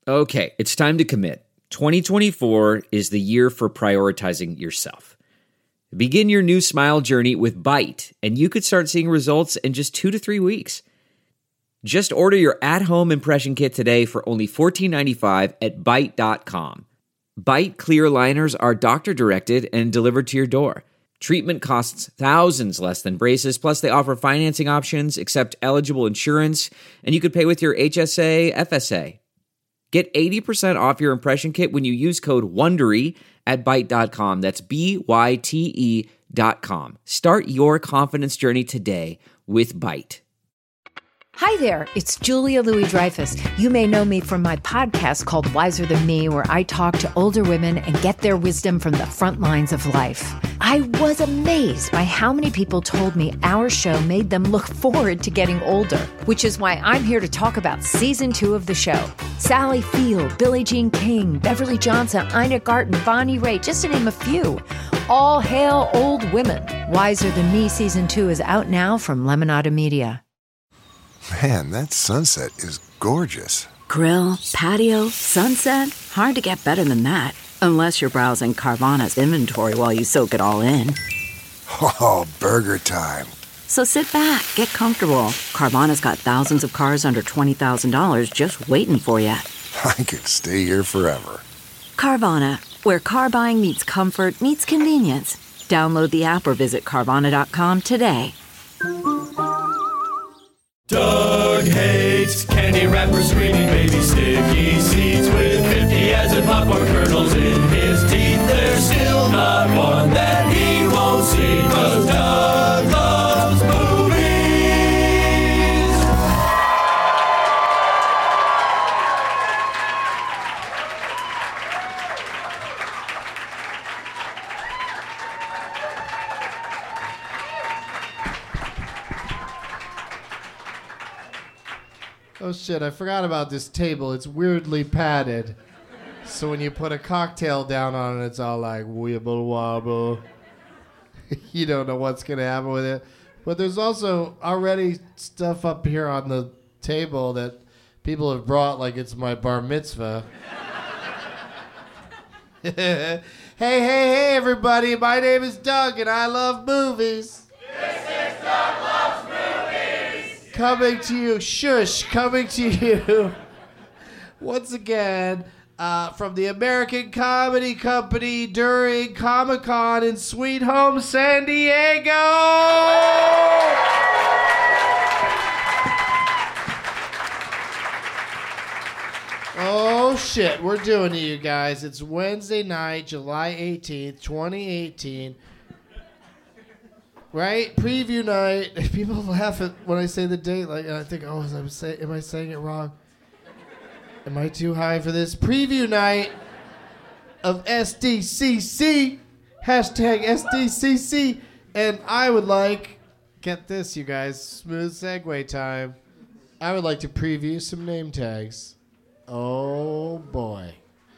Okay, it's time to commit. 2024 is the year for prioritizing yourself. Begin your new smile journey with Byte, and you could start seeing results in just 2 to 3 weeks. Just order your at-home impression kit today for only $14.95 at Byte.com. Byte clear liners are doctor-directed and delivered to your door. Treatment costs thousands less than braces, plus they offer financing options, accept eligible insurance, and you could pay with your HSA, FSA. Get 80% off your impression kit when you use code WONDERY at Byte.com. That's BYTE.com. Start your confidence journey today with Byte. Hi there, it's Julia Louis-Dreyfus. You may know me from my podcast called Wiser Than Me, where I talk to older women and get their wisdom from the front lines of life. I was amazed by how many people told me our show made them look forward to getting older, which is why I'm here to talk about season 2 of the show. Sally Field, Billie Jean King, Beverly Johnson, Ina Garten, Bonnie Raitt, just to name a few. All hail old women. Wiser Than Me season 2 is out now from Lemonada Media. Man, that sunset is gorgeous. Grill, patio, sunset. Hard to get better than that. Unless you're browsing Carvana's inventory while you soak it all in. Oh, burger time. So sit back, get comfortable. Carvana's got thousands of cars under $20,000 just waiting for you. I could stay here forever. Carvana, where car buying meets comfort meets convenience. Download the app or visit Carvana.com today. Doug hates candy wrappers, screaming baby sticky seeds with 50 as in popcorn kernels in his teeth. There's still not one that he won't see, 'cause Doug loves movies. Oh shit, I forgot about this table. It's weirdly padded. So when you put a cocktail down on it, it's all like wibble wobble. You don't know what's going to happen with it. But there's also already stuff up here on the table that people have brought like it's my bar mitzvah. Hey, everybody. My name is Doug, and I love movies. This is Doug Loves Movies. Coming to you, coming to you once again from the American Comedy Company during Comic-Con in Sweet Home San Diego. Oh shit, we're doing it, you guys. It's Wednesday night, July 18th, 2018. Right? Preview night. People laugh at when I say the date, like, and I think, oh, am I saying it wrong? Am I too high for this? Preview night of SDCC. Hashtag SDCC. And I would like, get this, you guys, smooth segue time. I would like to preview some name tags. Oh, boy.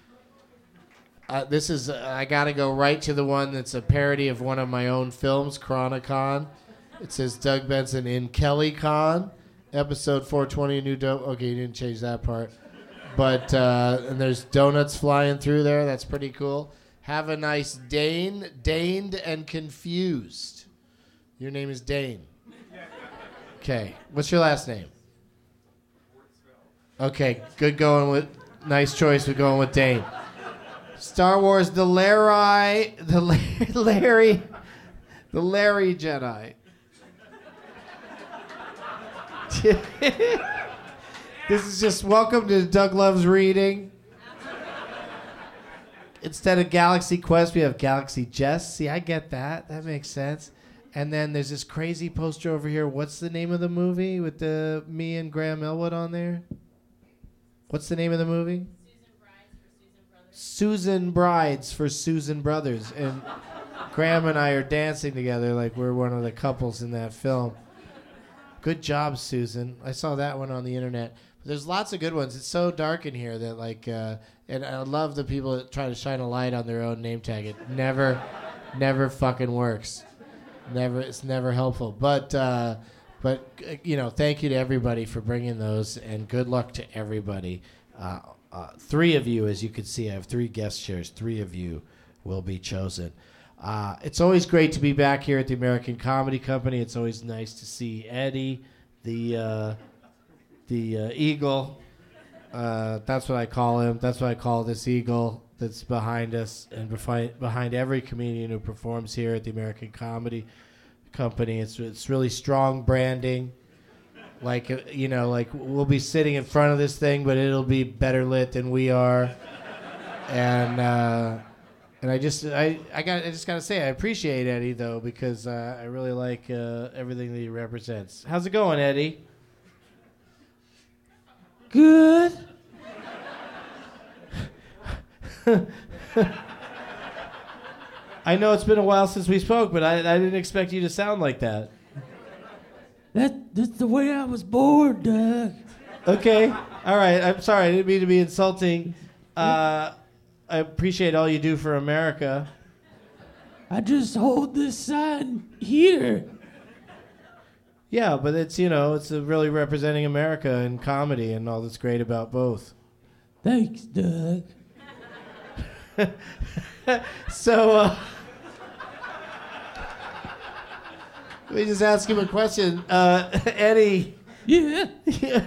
I gotta go right to the one that's a parody of one of my own films, Chronicon. It says Doug Benson in KellyCon, episode 420, new dope. Okay, you didn't change that part. But, and there's donuts flying through there. That's pretty cool. Have a nice Dane, Daned and Confused. Your name is Dane. Okay, what's your last name? Okay, good going with, nice choice with going with Dane. Star Wars, the Larry Jedi. This is just welcome to Doug Loves Reading. Instead of Galaxy Quest, we have Galaxy Jess. See, I get that. That makes sense. And then there's this crazy poster over here. What's the name of the movie with me and Graham Elwood on there? What's the name of the movie? Susan Brides for Susan Brothers. And Graham and I are dancing together like we're one of the couples in that film. Good job, Susan. I saw that one on the internet. But there's lots of good ones. It's so dark in here that and I love the people that try to shine a light on their own name tag. It never fucking works. It's never helpful. But thank you to everybody for bringing those, and good luck to everybody Three of you, as you can see, I have 3 guest chairs. 3 of you will be chosen. It's always great to be back here at the American Comedy Company. It's always nice to see Eddie, the eagle. That's what I call him. That's what I call this eagle that's behind us and behind every comedian who performs here at the American Comedy Company. It's really strong branding. Like we'll be sitting in front of this thing, but it'll be better lit than we are. And I just gotta say I appreciate Eddie though, because I really like everything that he represents. How's it going, Eddie? Good. I know it's been a while since we spoke, but I didn't expect you to sound like that. That's the way I was born, Doug. Okay. All right. I'm sorry. I didn't mean to be insulting. I appreciate all you do for America. I just hold this sign here. Yeah, but it's really representing America and comedy and all that's great about both. Thanks, Doug. So, let me just ask him a question. Eddie. Yeah. Yeah.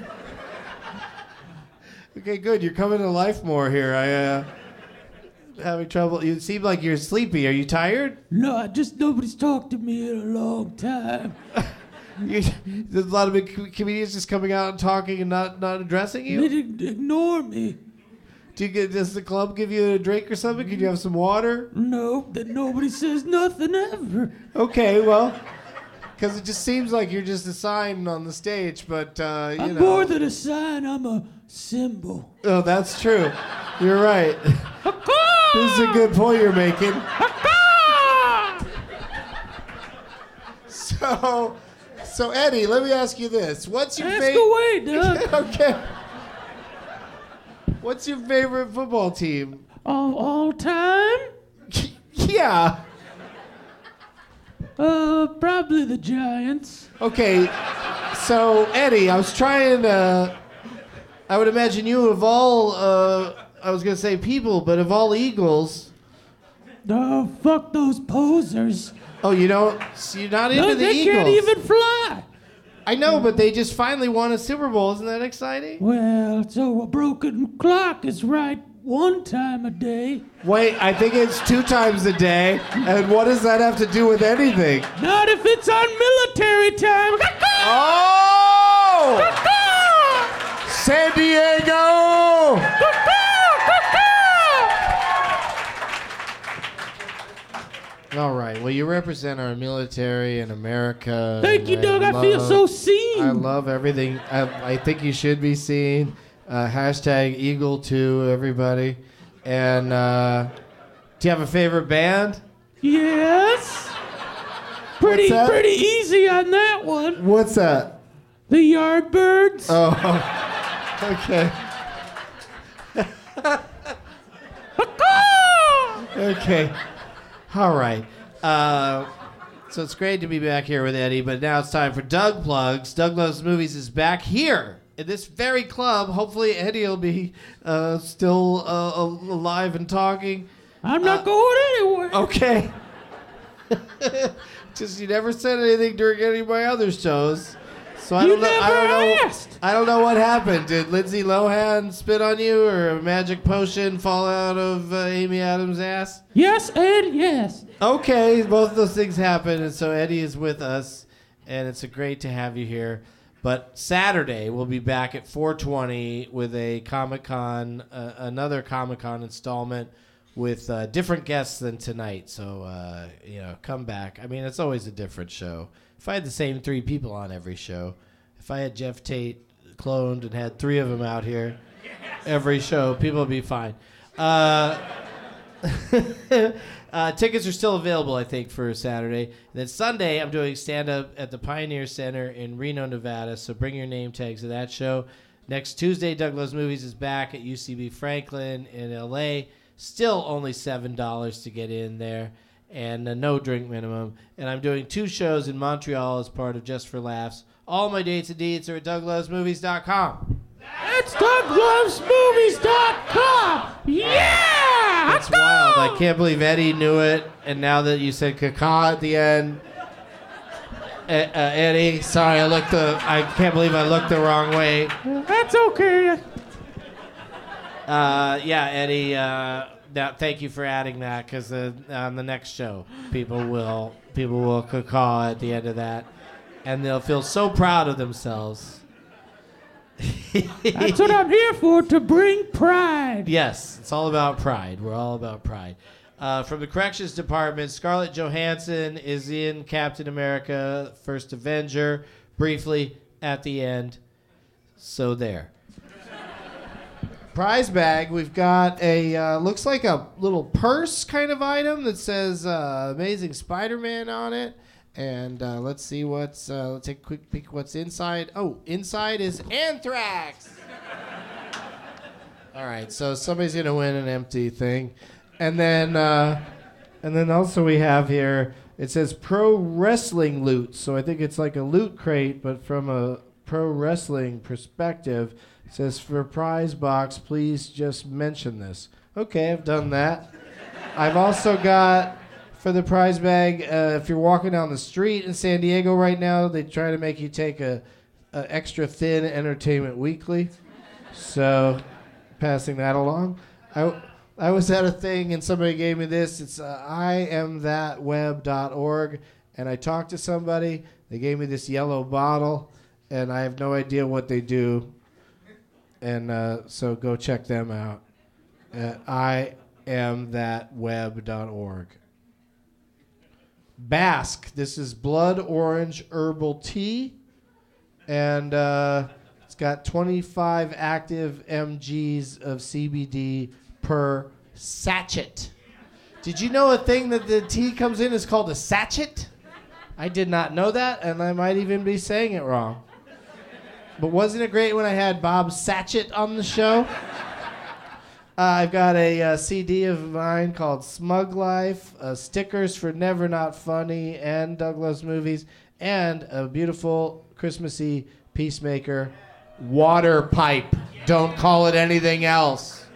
Okay, good. You're coming to life more here. Having trouble. You seem like you're sleepy. Are you tired? No, nobody's talked to me in a long time. There's a lot of big comedians just coming out and talking and not addressing you? They didn't ignore me. Does the club give you a drink or something? Could you have some water? No, that nobody says nothing ever. Okay, well, because it just seems like you're just a sign on the stage, but, I'm more than a sign, I'm a symbol. Oh, that's true. You're right. This is a good point you're making. So Eddie, let me ask you this. What's your favorite... Ask away, Doug. Okay. What's your favorite football team? All time? Yeah. Probably the Giants. Okay, so Eddie, I was trying to... I would imagine you of all, I was going to say people, but of all Eagles... Oh, fuck those posers. Oh, you don't... So you're not into the Eagles? They can't even fly. I know, but they just finally won a Super Bowl. Isn't that exciting? Well, so a broken clock is right one time a day. Wait, I think it's 2 times a day. And what does that have to do with anything? Not if it's on military time. Oh! San Diego! All right. Well, you represent our military in America. Thank you, Doug. I feel so seen. I love everything. I think you should be seen. Hashtag Eagle2, everybody. And do you have a favorite band? Yes. Pretty easy on that one. What's that? The Yardbirds. Oh, okay. Okay. All right. So it's great to be back here with Eddie, but now it's time for Doug Plugs. Doug Loves Movies is back here in this very club. Hopefully Eddie will be still alive and talking. I'm not going anywhere. Okay. Just you never said anything during any of my other shows. So I don't know what happened. Did Lindsay Lohan spit on you, or a magic potion fall out of Amy Adams' ass? Yes, Ed, yes. Okay, both of those things happened, and so Eddie is with us, and it's great to have you here. But Saturday, we'll be back at 420 with a Comic-Con, another Comic-Con installment with different guests than tonight. So, come back. I mean, it's always a different show. If I had the same 3 people on every show, if I had Jeff Tate cloned and had 3 of them out here every show, people would be fine. Tickets are still available, I think, for Saturday. And then Sunday, I'm doing stand-up at the Pioneer Center in Reno, Nevada, so bring your name tags to that show. Next Tuesday, Doug Loves Movies is back at UCB Franklin in L.A. Still only $7 to get in there, and no drink minimum. And I'm doing 2 shows in Montreal as part of Just for Laughs. All my dates and deeds are at DougLovesMovies.com. It's DougLovesMovies.com. Yeah! That's wild. I can't believe Eddie knew it. And now that you said caca at the end, Eddie, sorry, I can't believe I looked the wrong way. That's okay. Yeah, Eddie. Now, thank you for adding that, because on the next show, people will caca at the end of that, and they'll feel so proud of themselves. That's what I'm here for, to bring pride. Yes, it's all about pride. We're all about pride. From the Corrections Department, Scarlett Johansson is in Captain America, First Avenger, briefly at the end. So there. Prize bag, we've got a, looks like a little purse kind of item that says Amazing Spider-Man on it. And let's see let's take a quick peek what's inside. Oh, inside is anthrax. All right, so somebody's going to win an empty thing. And then also we have here, it says Pro Wrestling Loot. So I think it's like a loot crate, but from a pro wrestling perspective. It says, for prize box, please just mention this. Okay, I've done that. I've also got, for the prize bag, if you're walking down the street in San Diego right now, they try to make you take a extra thin Entertainment Weekly. So, passing that along. I was at a thing and somebody gave me this. It's iamthatweb.org, and I talked to somebody. They gave me this yellow bottle, and I have no idea what they do. And so go check them out at iamthatweb.org. Basque. This is blood orange herbal tea. And it's got 25 active mgs of CBD per sachet. Did you know a thing that the tea comes in is called a sachet? I did not know that, and I might even be saying it wrong. But wasn't it great when I had Bob Satchett on the show? I've got a CD of mine called Smug Life, stickers for Never Not Funny and Doug Loves Movies, and a beautiful Christmassy Peacemaker water pipe. Don't call it anything else.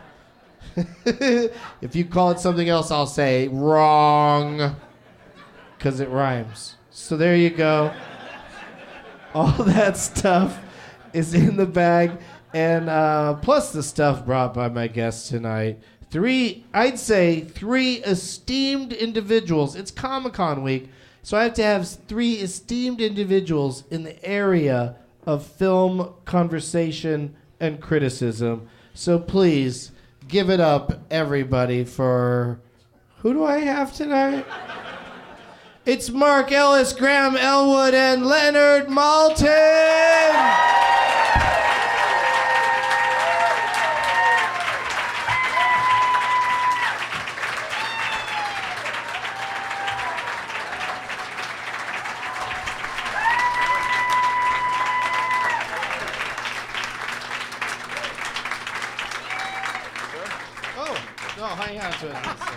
If you call it something else, I'll say wrong, because it rhymes. So there you go. All that stuff is in the bag, and plus the stuff brought by my guests tonight. I'd say three esteemed individuals. It's Comic-Con week, so I have to have three esteemed individuals in the area of film conversation and criticism. So please, give it up, everybody, for... Who do I have tonight? It's Mark Ellis, Graham Elwood, and Leonard Maltin! Hang on to it.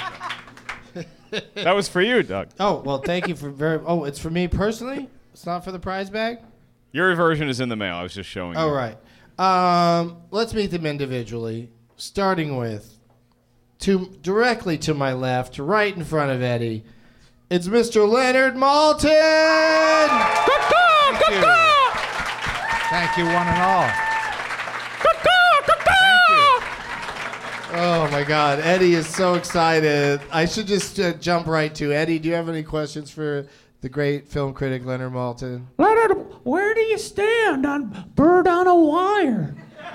That was for you, Doug. Oh, well, thank you for Oh, it's for me personally? It's not for the prize bag? Your version is in the mail. I was just showing you. All right. Let's meet them individually, starting with, directly to my left, right in front of Eddie, it's Mr. Leonard Maltin! Thank you. Thank you, one and all. Oh, my God. Eddie is so excited. I should just jump right to Eddie. Do you have any questions for the great film critic Leonard Maltin? Leonard, where do you stand on Bird on a Wire?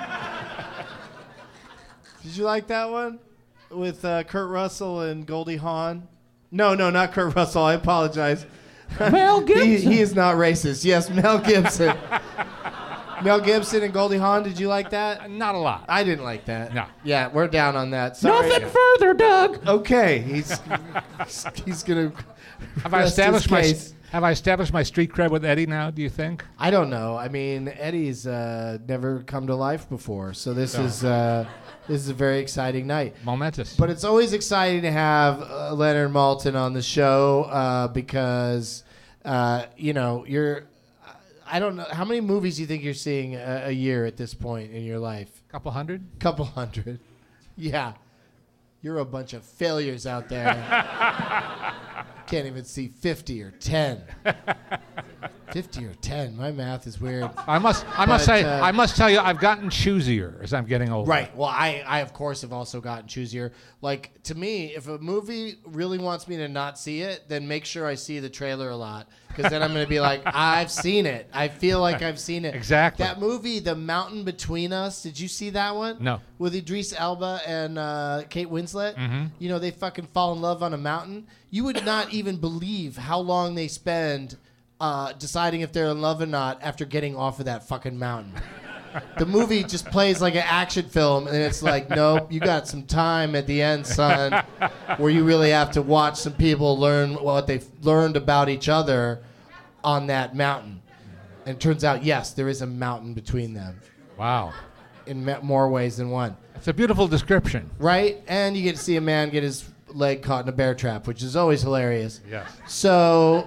Did you like that one? With Kurt Russell and Goldie Hawn? No, not Kurt Russell. I apologize. Mel Gibson. He is not racist. Yes, Mel Gibson. Mel Gibson and Goldie Hawn, did you like that? Not a lot. I didn't like that. No. Yeah, we're down on that. Sorry. Nothing further, Doug. Okay, he's gonna. Have I established my street cred with Eddie now? Do you think? I don't know. I mean, Eddie's never come to life before, so this is a very exciting night. Momentous. But it's always exciting to have Leonard Maltin on the show because you're. I don't know. How many movies do you think you're seeing a year at this point in your life? Couple hundred? Couple hundred. Yeah. You're a bunch of failures out there. Can't even see 50 or 10. 50 or 10. My math is weird. I must tell you, I've gotten choosier as I'm getting older. Right. Well, I of course have also gotten choosier. Like, to me, if a movie really wants me to not see it, then make sure I see the trailer a lot. Because then I'm going to be like, I've seen it. I feel like I've seen it. Exactly. That movie, The Mountain Between Us, did you see that one? No. With Idris Elba and Kate Winslet. Mm-hmm. You know, they fucking fall in love on a mountain. You would not even believe how long they spend deciding if they're in love or not after getting off of that fucking mountain. The movie just plays like an action film, and it's like, nope, you got some time at the end, son, where you really have to watch some people learn what they've learned about each other on that mountain. And it turns out, yes, there is a mountain between them. Wow. In more ways than one. It's a beautiful description. Right? And you get to see a man get his leg caught in a bear trap, which is always hilarious. Yes. So,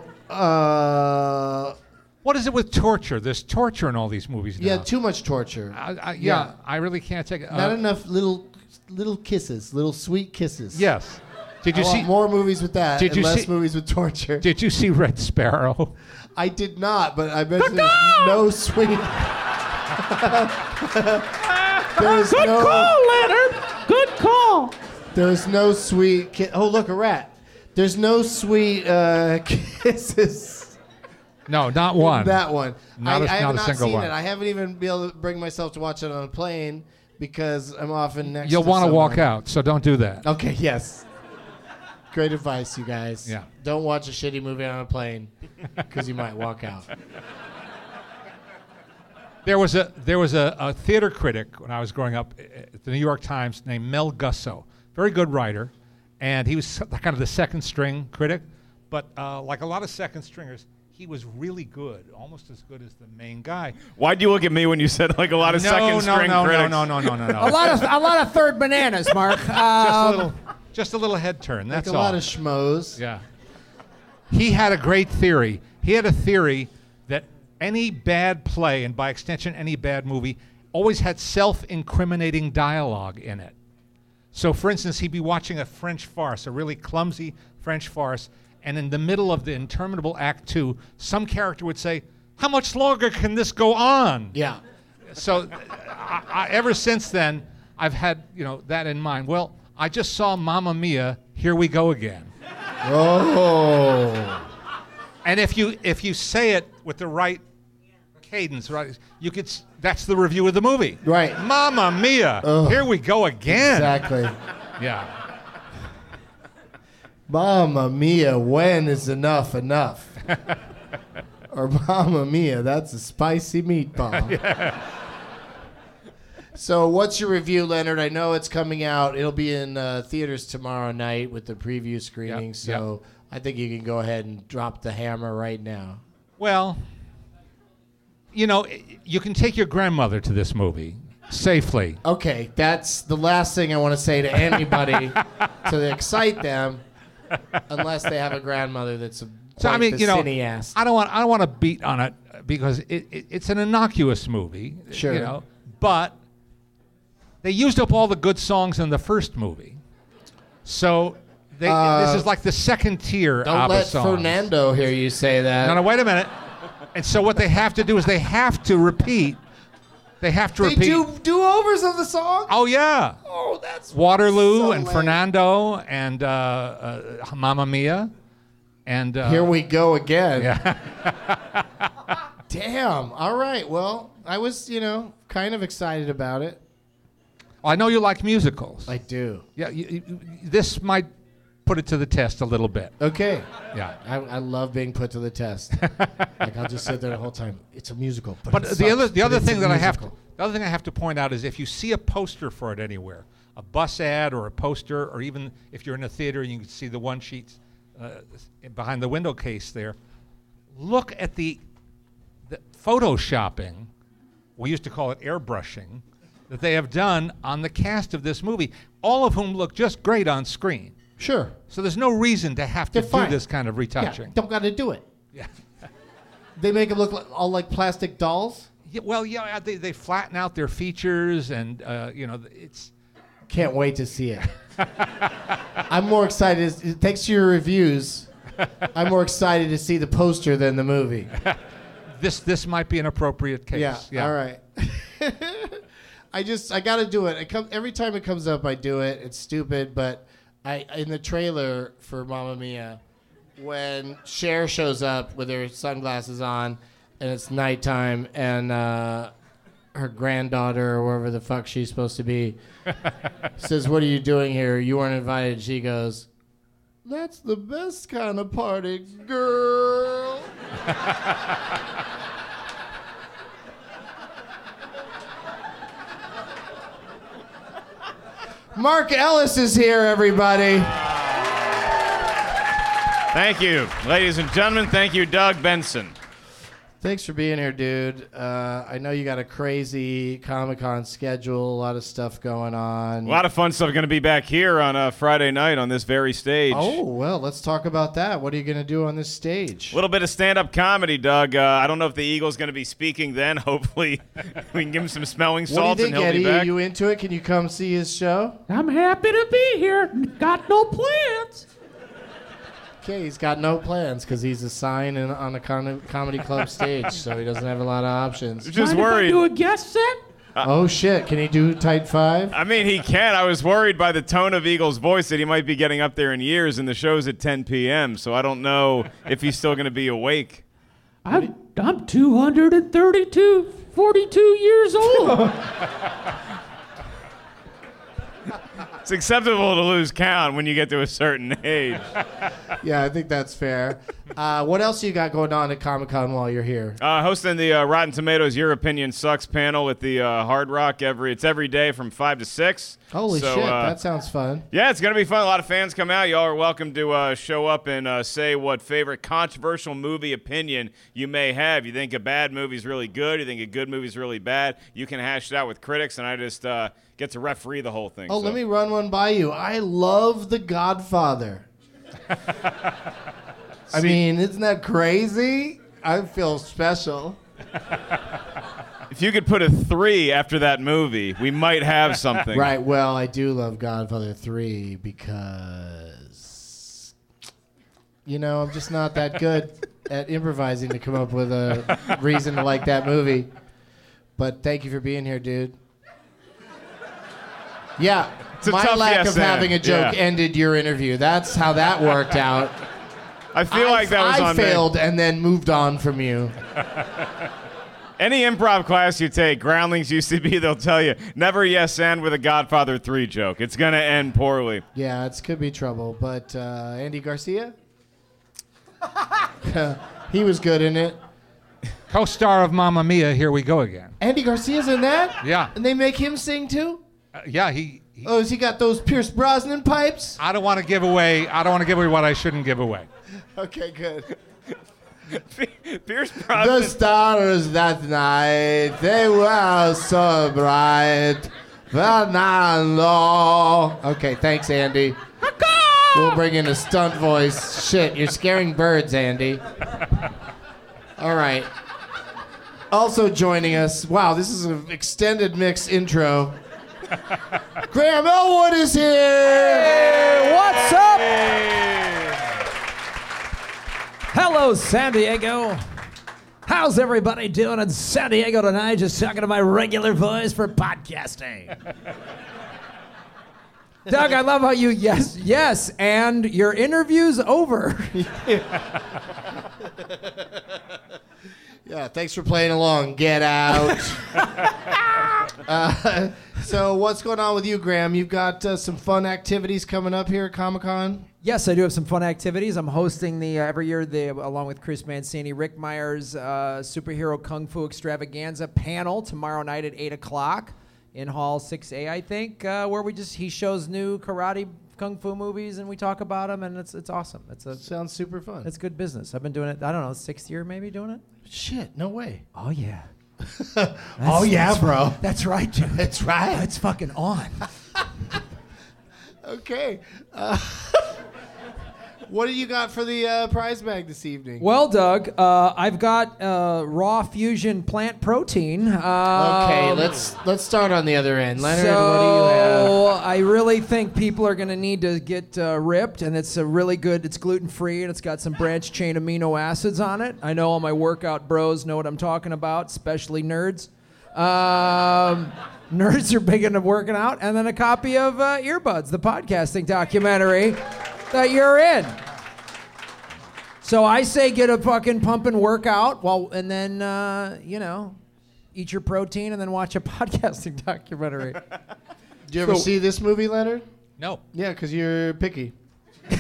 what is it with torture? There's torture in all these movies now. Yeah, too much torture. I really can't take it. Not enough little kisses, little sweet kisses. Yes. Did you I see want more movies with that Did and you less see- movies with torture? Did you see Red Sparrow? I did not, but I bet there's no sweet. There's Good no. call, Leonard. Good call. There's no sweet. Oh, look, a rat. There's no sweet kisses. No, not one. That one. Not I have a not single seen one. it. I haven't even been able to bring myself to watch it on a plane because I'm often next. You'll to want to walk someone. out, so don't do that. Okay. Yes. Great advice, you guys. Yeah. Don't watch a shitty movie on a plane because you might walk out. There was a theater critic when I was growing up at the New York Times named Mel Gusso, very good writer, and he was kind of the second string critic, but like a lot of second stringers, he was really good, almost as good as the main guy. Why'd you look at me when you said like a lot of second string critics? No. A lot of third bananas, Mark. Just a little head turn. That's Like a all. lot of schmoes. Yeah. He had a great theory. He had a theory that any bad play, and by extension any bad movie, always had self-incriminating dialogue in it. So, for instance, he'd be watching a French farce, a really clumsy French farce, and in the middle of the interminable Act 2, some character would say, "How much longer can this go on?" Yeah. So, ever since then, I've had that in mind. Well, I just saw Mamma Mia, Here We Go Again. Oh. And if you say it with the right cadence, right, you could. That's the review of the movie. Right. Mamma Mia, Here we go again. Exactly. Yeah. Mamma Mia, when is enough enough? Or Mamma Mia, that's a spicy meatball. Yeah. So what's your review, Leonard? I know it's coming out. It'll be in theaters tomorrow night with the preview screening. Yep, So I think you can go ahead and drop the hammer right now. Well, you can take your grandmother to this movie safely. Okay, that's the last thing I want to say to anybody to excite them, unless they have a grandmother that's a So I mean, cineast. I don't want to beat on it because it's an innocuous movie. Sure. But they used up all the good songs in the first movie, so this is like the second tier. Don't ABBA let songs. Fernando hear you say that. No, wait a minute. And so what they have to do is they have to repeat. They have to They repeat. do overs of the song? Oh yeah. Oh, that's Waterloo so and lame. Fernando and Mamma Mia, and Here we go again. Yeah. Damn. All right. Well, I was, kind of excited about it. I know you like musicals. I do. Yeah. This might put it to the test a little bit. Okay. Yeah. I love being put to the test. Like I'll just sit there the whole time. It's a musical. But it the sucks, other but it's thing a that musical. the other thing I have to point out is if you see a poster for it anywhere, a bus ad or a poster, or even if you're in a theater and you can see the one sheets behind the window case there, look at the photoshopping. We used to call it airbrushing that they have done on the cast of this movie, all of whom look just great on screen. Sure. So there's no reason to have to They're fine. do this kind of retouching. Yeah, don't got to do it. Yeah. They make them look all like plastic dolls? Yeah, well, yeah, they flatten out their features, and it's. Can't wait to see it. I'm more excited. Thanks to your reviews, I'm more excited to see the poster than the movie. This might be an appropriate case. Yeah. All right. I got to do it. Every time it comes up, I do it. It's stupid, but in the trailer for Mamma Mia, when Cher shows up with her sunglasses on, and it's nighttime, and her granddaughter or wherever the fuck she's supposed to be says, "What are you doing here? You weren't invited." She goes, "That's the best kind of party, girl." Mark Ellis is here, everybody. Thank you, ladies and gentlemen. Thank you, Doug Benson. Thanks for being here, dude. I know you got a crazy Comic-Con schedule, a lot of stuff going on. A lot of fun stuff going to be back here on Friday night on this very stage. Oh, well, let's talk about that. What are you going to do on this stage? A little bit of stand-up comedy, Doug. I don't know if the Eagle's going to be speaking then. Hopefully we can give him some smelling salts. What do you think, and he'll Eddie? be back. Are you into it? Can you come see his show? I'm happy to be here. Got no plans. Okay, he's got no plans because he's a sign on a comedy club stage, so he doesn't have a lot of options. Just Mind worried. if I do a guest set? Oh, shit. Can he do Tight 5? I mean, he can. I was worried by the tone of Eagle's voice that he might be getting up there in years, and the show's at 10 p.m., so I don't know if he's still going to be awake. I'm 42 years old. It's acceptable to lose count when you get to a certain age. Yeah, I think that's fair. What else you got going on at Comic-Con while you're here? Hosting the Rotten Tomatoes Your Opinion Sucks panel at the Hard Rock every day from 5 to 6. Holy shit, that sounds fun. Yeah, it's going to be fun. A lot of fans come out. Y'all are welcome to show up and say what favorite controversial movie opinion you may have. You think a bad movie's really good? You think a good movie's really bad? You can hash it out with critics, and I just get to referee the whole thing. Oh, let me run one by you. I love The Godfather. I mean, isn't that crazy? I feel special. If you could put a 3 after that movie, we might have something. Right, well, I do love Godfather 3 because, I'm just not that good at improvising to come up with a reason to like that movie. But thank you for being here, dude. Yeah, my lack of having a joke ended your interview. That's how that worked out. I feel like that was on me. I failed and then moved on from you. Any improv class you take, Groundlings UCB, they'll tell you, never yes and with a Godfather 3 joke. It's going to end poorly. Yeah, it could be trouble. But Andy Garcia? He was good in it. Co-star of Mamma Mia, here we go again. Andy Garcia's in that? Yeah. And they make him sing too? Yeah, he. Oh, has he got those Pierce Brosnan pipes? I don't want to give away what I shouldn't give away. Okay, good. Pierce Brosnan. The stars that night, they were so bright. Fernando. Okay, thanks, Andy. We'll bring in a stunt voice. Shit, you're scaring birds, Andy. All right. Also joining us, wow, this is an extended mix intro. Graham Elwood is here! Hey, what's up? Hello, San Diego. How's everybody doing in San Diego tonight? Just talking to my regular voice for podcasting. Doug, I love how you, yes, and your interview's over. Yeah, thanks for playing along. Get out. So what's going on with you, Graham? You've got some fun activities coming up here at Comic-Con? Yes, I do have some fun activities. I'm hosting every year, along with Chris Mancini, Rick Meyers' Superhero Kung Fu Extravaganza panel tomorrow night at 8 o'clock in Hall 6A, I think, where he shows new karate kung fu movies and we talk about them, and it's awesome. Sounds super fun. It's good business. I've been doing it, I don't know, 6th year maybe doing it? Shit, no way. Oh, yeah. Oh, yeah, bro. That's right, Jim. That's right. It's fucking on. Okay. What do you got for the prize bag this evening? Well, Doug, I've got raw fusion plant protein. Okay, let's start on the other end. Leonard, what do you have? So I really think people are going to need to get ripped, and it's a really good. It's gluten-free, and it's got some branched chain amino acids on it. I know all my workout bros know what I'm talking about, especially nerds. Nerds are big into working out, and then a copy of Earbuds, the podcasting documentary that you're in. So I say get a fucking pump and workout, and then eat your protein and then watch a podcasting documentary. Do you ever see this movie, Leonard? No. Yeah, because you're picky. Do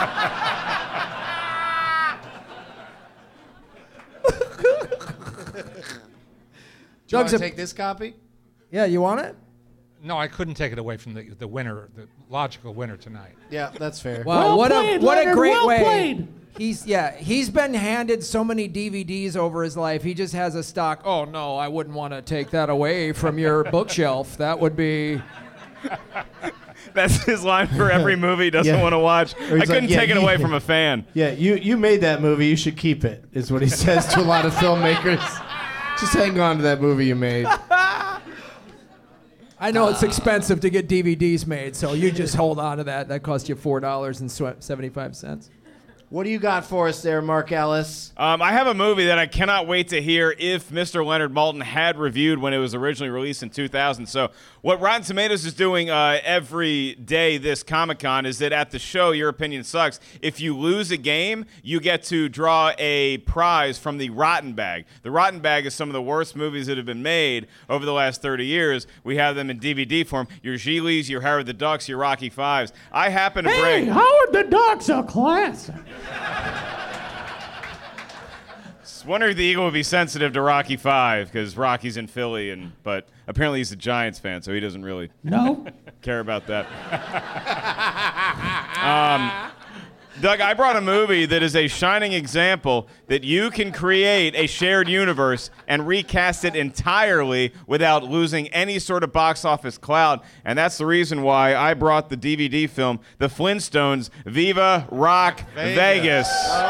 you want to take this copy? Yeah, you want it? No, I couldn't take it away from the winner, the logical winner tonight. Yeah, that's fair. Wow, what a Leonard, great well way. played. He's been handed so many DVDs over his life. He just has a stock. Oh no, I wouldn't want to take that away from your bookshelf. That would be. That's his line for every movie he doesn't want to watch. I couldn't take it away from a fan. Yeah, you made that movie. You should keep it, is what he says to a lot of filmmakers. Just hang on to that movie you made. I know it's expensive to get DVDs made, so you just hold on to that. That cost you $4.75. What do you got for us there, Mark Ellis? I have a movie that I cannot wait to hear if Mr. Leonard Maltin had reviewed when it was originally released in 2000. So what Rotten Tomatoes is doing every day this Comic-Con is that at the show, Your Opinion Sucks, if you lose a game, you get to draw a prize from the Rotten Bag. The Rotten Bag is some of the worst movies that have been made over the last 30 years. We have them in DVD form. Your Geelys, your Howard the Ducks, your Rocky Fives. I happen to Hey, bring... Howard the Duck's a classic. Wondering if the Eagle would be sensitive to Rocky V because Rocky's in Philly, but apparently he's a Giants fan, so he doesn't really care about that. Doug, I brought a movie that is a shining example that you can create a shared universe and recast it entirely without losing any sort of box office clout, and that's the reason why I brought the DVD film, The Flintstones, Viva Rock Vegas.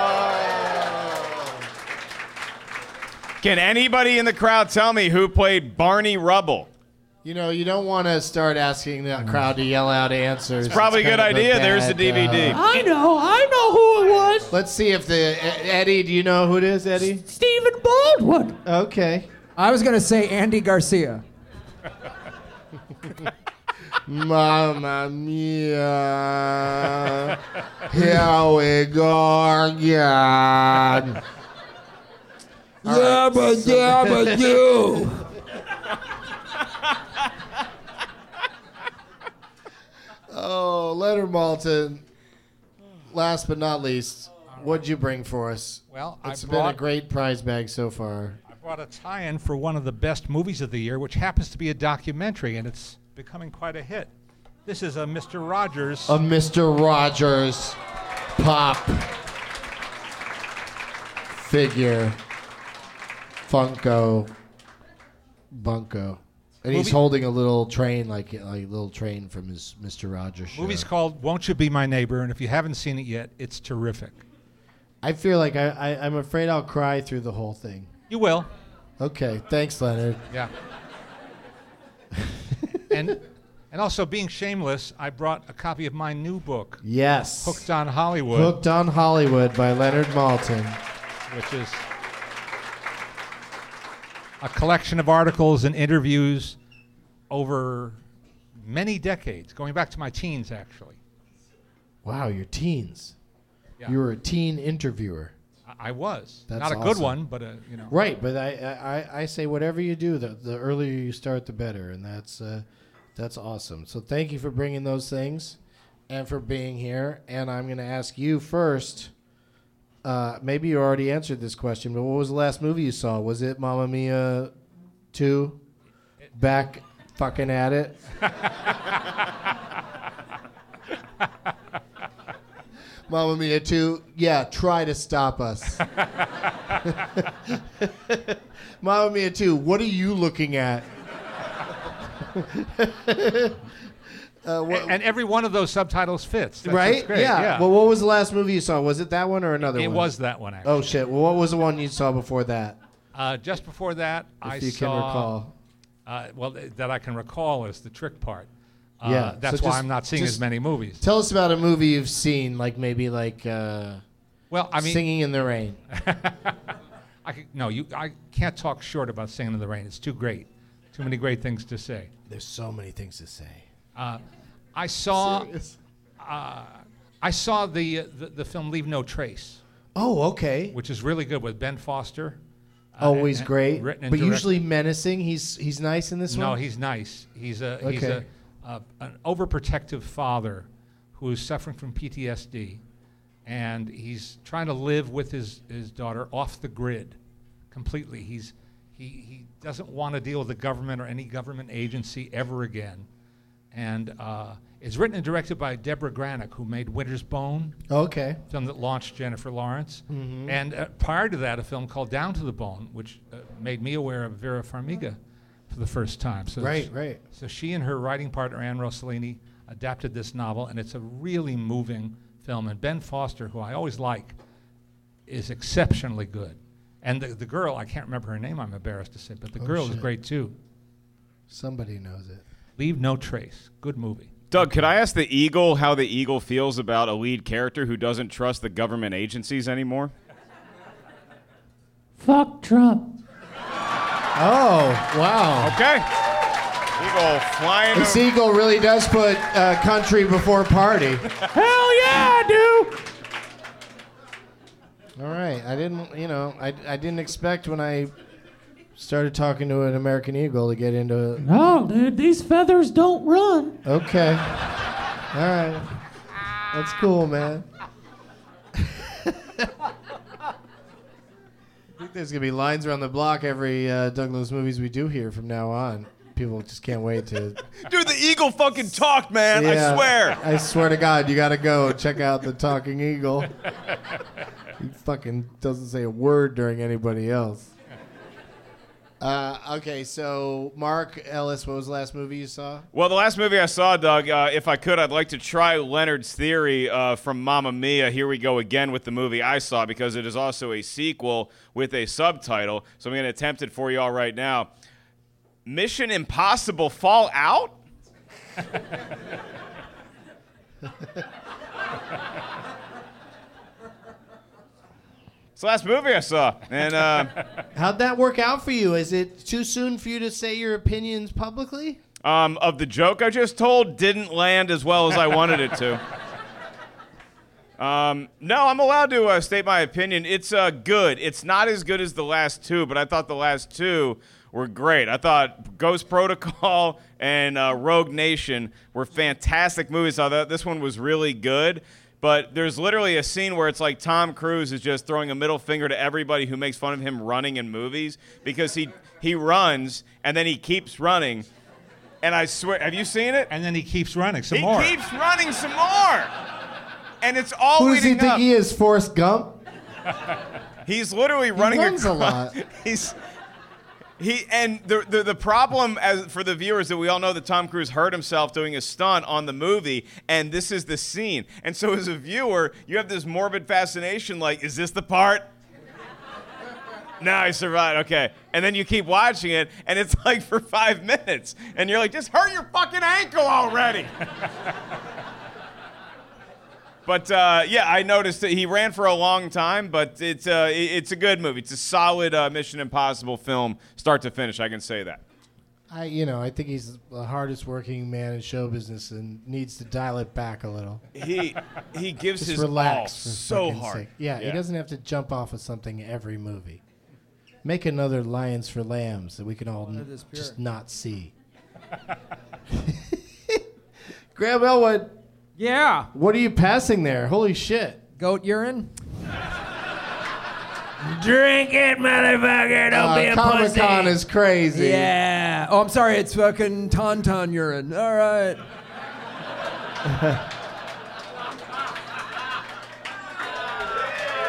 Can anybody in the crowd tell me who played Barney Rubble? You know, you don't want to start asking the crowd to yell out answers. It's probably a good idea. There's the DVD. I know who it was. Let's see if Eddie, do you know who it is, Eddie? Stephen Baldwin. Okay. I was going to say Andy Garcia. Mamma mia. Here we go again. Yabba dabba doo. Oh, Leonard Maltin. Last but not least, what'd you bring for us? Well, it's been a great prize bag so far. I brought a tie-in for one of the best movies of the year, which happens to be a documentary, and it's becoming quite a hit. This is a Mr. Rogers. A Mr. Rogers pop figure. Funko. Bunko. And he's holding a little train, like a little train from his Mr. Rogers show. Movie's called Won't You Be My Neighbor, and if you haven't seen it yet, it's terrific. I feel like I'm afraid I'll cry through the whole thing. You will. Okay, thanks, Leonard. Yeah. and also, being shameless, I brought a copy of my new book. Yes. Hooked on Hollywood. Hooked on Hollywood by Leonard Maltin. Which is a collection of articles and interviews over many decades, going back to my teens, actually. Wow, your teens. Yeah. You were a teen interviewer. I was. That's not a good one, but you know. Right, but I say whatever you do, the earlier you start, the better, and that's awesome. So thank you for bringing those things, and for being here. And I'm going to ask you first. Maybe you already answered this question, but what was the last movie you saw? Was it Mamma Mia 2? Back fucking at it? Mamma Mia 2? Yeah, try to stop us. Mamma Mia 2, what are you looking at? And every one of those subtitles fits. Right? Great. Yeah. Well, what was the last movie you saw? Was it that one or another one? It was that one, actually. Oh, shit. Well, what was the one you saw before that? Just before that, If you can recall. That I can recall is the trick part. Yeah. That's So why just- I'm not seeing just as many movies. Tell us about a movie you've seen, like maybe Well, I mean, Singing in the Rain. I can't talk short about Singing in the Rain. It's too great. Too many great things to say. There's so many things to say. I saw Serious? the film Leave No Trace, Oh, okay. which is really good with Ben Foster. Always and great, written and but directed- usually menacing. He's nice in this No, one. he's nice. He's an overprotective father who is suffering from PTSD, and he's trying to live with his daughter off the grid completely. He doesn't want to deal with the government or any government agency ever again. And it's written and directed by Deborah Granick, who made Winter's Bone, Okay. film that launched Jennifer Lawrence. Mm-hmm. And prior to that, a film called Down to the Bone, which made me aware of Vera Farmiga for the first time. So Right, right. So she and her writing partner, Anne Rossellini, adapted this novel, and it's a really moving film. And Ben Foster, who I always like, is exceptionally good. And the girl, I can't remember her name, I'm embarrassed to say, but the girl is shit. great too. Somebody knows it. Leave No Trace. Good movie. Doug, could I ask the Eagle how the Eagle feels about a lead character who doesn't trust the government agencies anymore? Fuck Trump. Oh, wow. Okay. Eagle flying. This eagle really does put country before party. Hell yeah, I do. All right. I didn't expect when I started talking to an American Eagle to get into. No, dude, these feathers don't run. Okay. All right. That's cool, man. I think there's going to be lines around the block every Douglas movies we do here from now on. People just can't wait to. Dude, the Eagle fucking talked, man. Yeah, I swear. I swear to God, you got to go check out the Talking Eagle. He fucking doesn't say a word during anybody else. Okay, so Mark Ellis, what was the last movie you saw? Well, the last movie I saw, Doug, if I could, I'd like to try Leonard's Theory from Mamma Mia. Here we go again with the movie I saw, because it is also a sequel with a subtitle. So I'm going to attempt it for you all right now. Mission Impossible Fallout? It's the last movie I saw. And How'd that work out for you? Is it too soon for you to say your opinions publicly? of the joke I just told, didn't land as well as I wanted it to. No, I'm allowed to state my opinion. It's good. It's not as good as the last two, but I thought the last two were great. I thought Ghost Protocol and Rogue Nation were fantastic movies. I thought this one was really good. But there's literally a scene where it's like Tom Cruise is just throwing a middle finger to everybody who makes fun of him running in movies, because he runs and then he keeps running. And I swear, have you seen it? And then he keeps running some more. He keeps running some more. And it's all Who does he leading think up. he is, Forrest Gump? He's literally running runs a lot. The problem for the viewers that we all know that Tom Cruise hurt himself doing a stunt on the movie, and this is the scene. And so as a viewer, you have this morbid fascination, like, is this the part? No, he survived. Okay. And then you keep watching it, and it's like for 5 minutes, and you're like, just hurt your fucking ankle already. But yeah, I noticed that he ran for a long time, but it's a good movie. It's a solid Mission Impossible film, start to finish. I can say that. I think he's the hardest working man in show business and needs to dial it back a little. He gives Just his relax all for so fucking hard. sake. Yeah, he doesn't have to jump off of something every movie. Make another Lions for Lambs that we can all just not see. Graham Elwood. Yeah. What are you passing there? Holy shit. Goat urine? Drink it, motherfucker. Don't be a pussy. Comic-Con is crazy. Yeah. Oh, I'm sorry. It's fucking tauntaun urine. All right.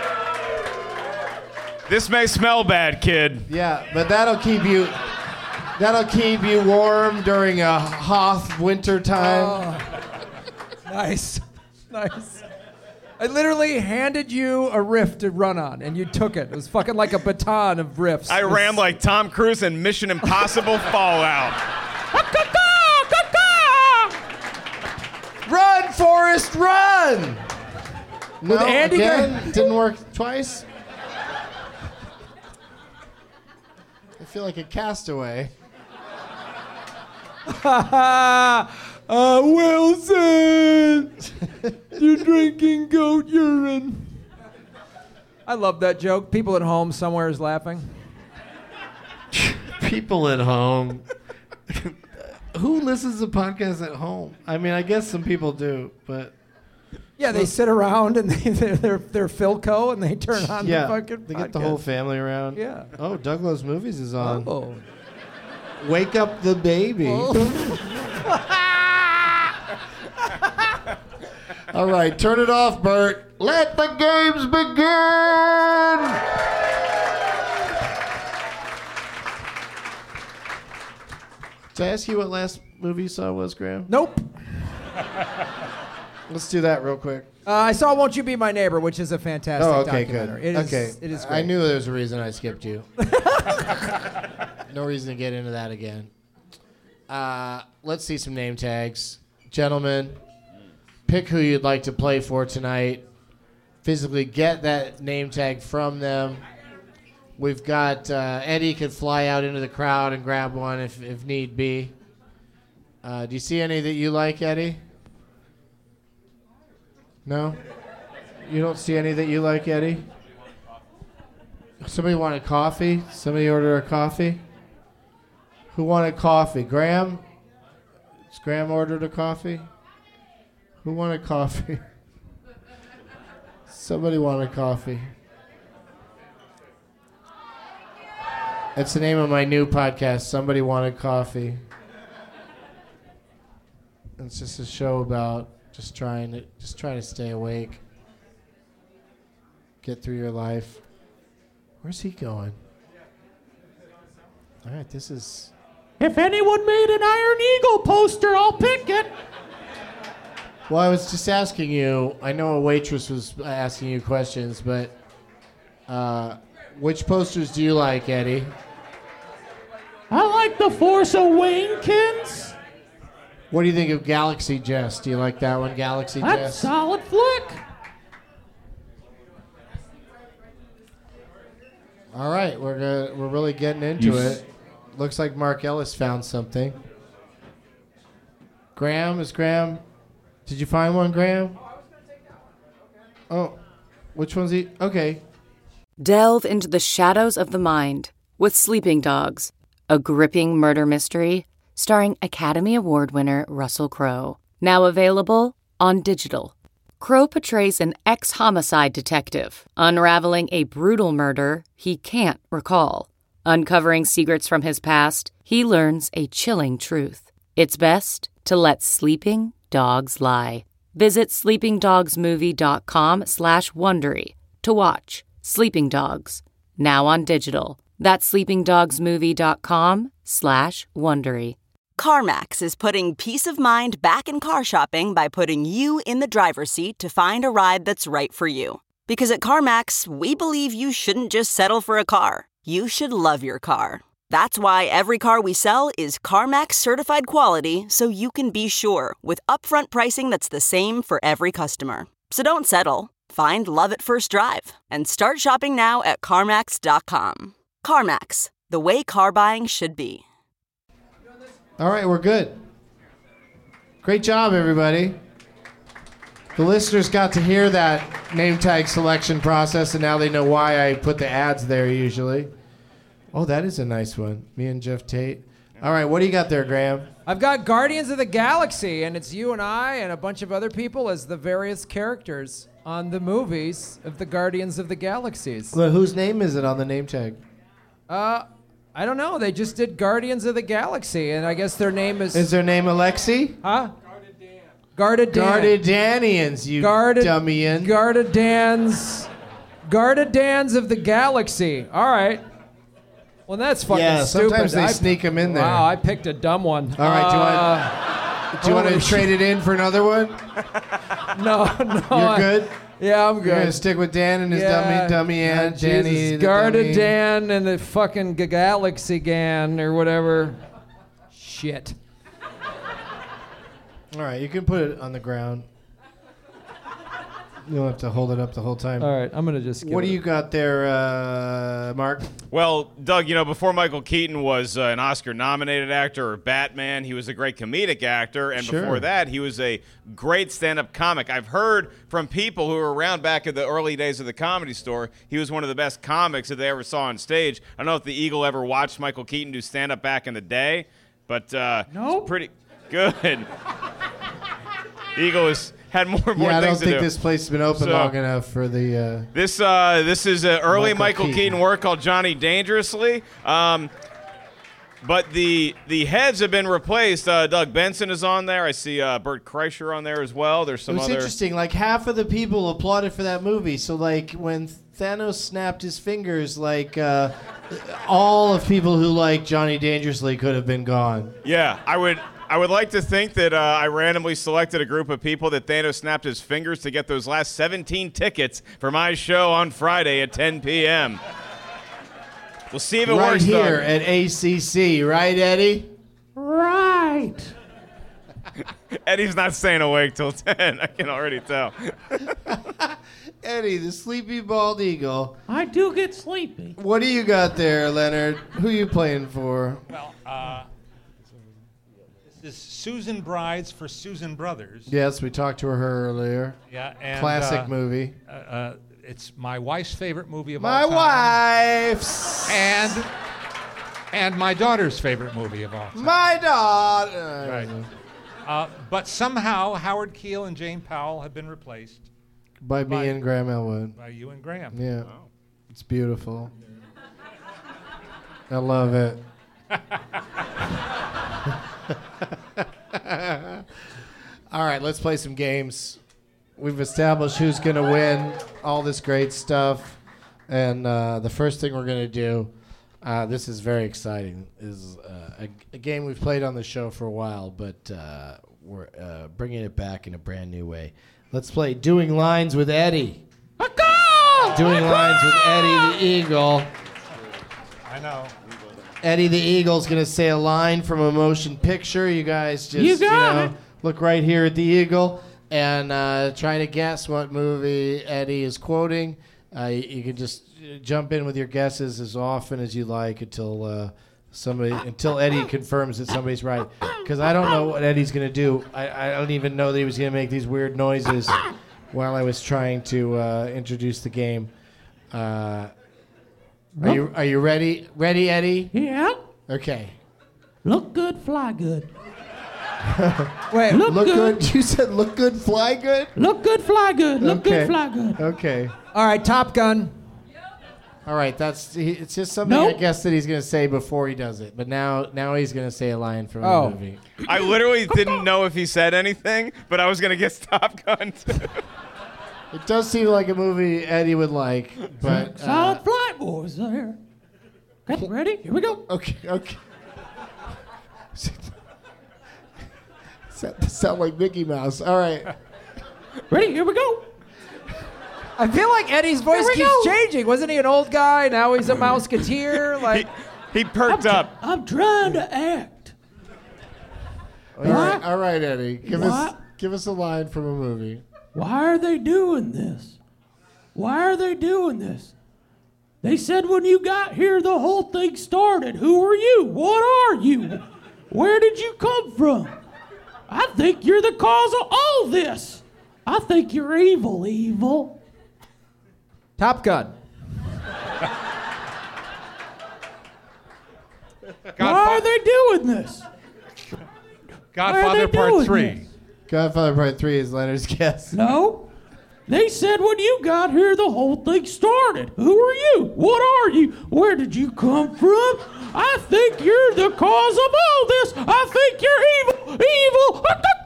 This may smell bad, kid. Yeah, but that'll keep you That'll keep you warm during a Hoth winter time. Nice. Nice. I literally handed you a riff to run on, and you took it. It was fucking like a baton of riffs. I ran like Tom Cruise in Mission Impossible Fallout. Run, Forrest, run! No, Andy again? Didn't work twice? I feel like a castaway. Wilson! You're drinking goat urine. I love that joke. People at home somewhere is laughing. People at home. Who listens to podcasts at home? I mean, I guess some people do, but... Yeah, they sit around and they're Philco and they turn on the fucking they podcast. get the whole family around. Yeah. Oh, Doug Loves Movies is on. Oh. Wake up the baby. All right, turn it off, Bert. Let the games begin! Did I ask you what last movie you saw was, Graham? Nope. Let's do that real quick. I saw Won't You Be My Neighbor, which is a fantastic documentary. Good. It is great. I knew there was a reason I skipped you. No reason to get into that again. Let's see some name tags. Gentlemen, pick who you'd like to play for tonight. Physically get that name tag from them. We've got Eddie could fly out into the crowd and grab one if need be. Do you see any that you like, Eddie? No? You don't see any that you like, Eddie? Somebody want a coffee? Somebody order a coffee? Who wanted coffee? Graham? Has Graham ordered a coffee? Who wanted coffee? Somebody wanted coffee. It's the name of my new podcast, Somebody Wanted Coffee. It's just a show about just trying to stay awake. Get through your life. Where's he going? All right, this is... If anyone made an Iron Eagle poster, I'll pick it. Well, I was just asking you, I know a waitress was asking you questions, but which posters do you like, Eddie? I like The Force Awakens. What do you think of Galaxy Jest? Do you like that one, Galaxy That's Jest? solid flick. All right, we're really getting into it. Looks like Mark Ellis found something. Graham, did you find one, Graham? Oh, which one's he? Okay. Delve into the shadows of the mind with Sleeping Dogs, a gripping murder mystery starring Academy Award winner Russell Crowe. Now available on digital. Crowe portrays an ex-homicide detective unraveling a brutal murder he can't recall. Uncovering secrets from his past, he learns a chilling truth. It's best to let sleeping dogs lie. Visit sleepingdogsmovie.com/Wondery to watch Sleeping Dogs, now on digital. That's sleepingdogsmovie.com/Wondery. CarMax is putting peace of mind back in car shopping by putting you in the driver's seat to find a ride that's right for you. Because at CarMax, we believe you shouldn't just settle for a car. You should love your car. That's why every car we sell is CarMax certified quality, so you can be sure with upfront pricing that's the same for every customer. So don't settle. Find love at first drive and start shopping now at CarMax.com. CarMax, the way car buying should be. All right, we're good. Great job, everybody. The listeners got to hear that name tag selection process, and now they know why I put the ads there usually. Oh, that is a nice one. Me and Jeff Tate. All right, what do you got there, Graham? I've got Guardians of the Galaxy, and it's you and I and a bunch of other people as the various characters on the movies of the Guardians of the Galaxies. Well, whose name is it on the name tag? I don't know. They just did Guardians of the Galaxy, and I guess their name is... Is their name Alexi? Huh? Guarded Guardedanians, you dummian. Guardedans of the Galaxy. All right. Well, that's fucking Yeah, stupid. sometimes they sneak 'em in there. Wow, I picked a dumb one. All right, do you want to trade it in for another one? No. You're good? Yeah, I'm good. You're going to stick with Dan and his dummy and Danny Jesus. the Garda dummy. Dan and the fucking Galaxy Gan or whatever. Shit. All right, you can put it on the ground. You don't have to hold it up the whole time. All right, I'm going to just What do you got there, Mark? Well, Doug, you know, before Michael Keaton was an Oscar-nominated actor or Batman, he was a great comedic actor, and Sure. before that, he was a great stand-up comic. I've heard from people who were around back in the early days of the Comedy Store, he was one of the best comics that they ever saw on stage. I don't know if the Eagle ever watched Michael Keaton do stand-up back in the day, but it's pretty good. Eagle had more Yeah, I don't things to think do. this place has been open So- long enough for the... This is an early Michael Keaton work called Johnny Dangerously. But the heads have been replaced. Doug Benson is on there. I see Bert Kreischer on there as well. There's some It was other... interesting. Like, half of the people applauded for that movie. So, like, when Thanos snapped his fingers, like, all of people who like Johnny Dangerously could have been gone. Yeah, I would like to think that I randomly selected a group of people that Thanos snapped his fingers to get those last 17 tickets for my show on Friday at 10 p.m. We'll see if it right works, here Doug. at ACC. Right, Eddie? Right. Eddie's not staying awake till 10. I can already tell. Eddie, the sleepy bald eagle. I do get sleepy. What do you got there, Leonard? Who you playing for? Well, this is Susan Brides for Susan Brothers. Yes, we talked to her earlier. Yeah, and Classic movie. It's my wife's favorite movie of My all time. wife's. And my daughter's favorite movie of all time. My daughter. Right. But somehow Howard Keel and Jane Powell have been replaced By me and Graham Elwood. by you and Graham. Yeah. It's beautiful. I love it. All right, let's play some games. We've established who's going to win all this great stuff. And the first thing we're going to do, this is very exciting, is a game we've played on the show for a while, but we're bringing it back in a brand new way. Let's play Doing Lines with Eddie. Doing Lines with Eddie the Eagle. I know. Eddie the Eagle's going to say a line from a motion picture. You guys just look right here at the Eagle and try to guess what movie Eddie is quoting. You can just jump in with your guesses as often as you like until Eddie confirms that somebody's right. Because I don't know what Eddie's going to do. I don't even know that he was going to make these weird noises while I was trying to introduce the game. Are you ready? Ready, Eddie? Yeah. Okay. Look good, fly good. Wait, look good. You said look good, fly good? Look good, fly good. Look Okay. good, fly good. Okay. All right, Top Gun. All right, it's just something Nope. I guess that he's going to say before he does it. But now he's going to say a line from Oh. a movie. I literally didn't know if he said anything, but I was going to guess Top Gun, too. It does seem like a movie Eddie would like, but... Solid flight, boys. There. Okay, ready? Here we go. Okay. Sound like Mickey Mouse. All right. Ready? Here we go. I feel like Eddie's voice Here we keeps go. changing. Wasn't he an old guy? Now he's a Mouseketeer. Like, He perked up. I'm trying to act. All right, Eddie. Give What? us a line from a movie. Why are they doing this? Why are they doing this? They said when you got here, the whole thing started. Who are you? What are you? Where did you come from? I think you're the cause of all this. I think you're evil. Top Gun. Why are they doing this? Godfather Part doing 3. this? Godfather Part 3 is Leonard's guess. No. They said when you got here, the whole thing started. Who are you? What are you? Where did you come from? I think you're the cause of all this. I think you're evil.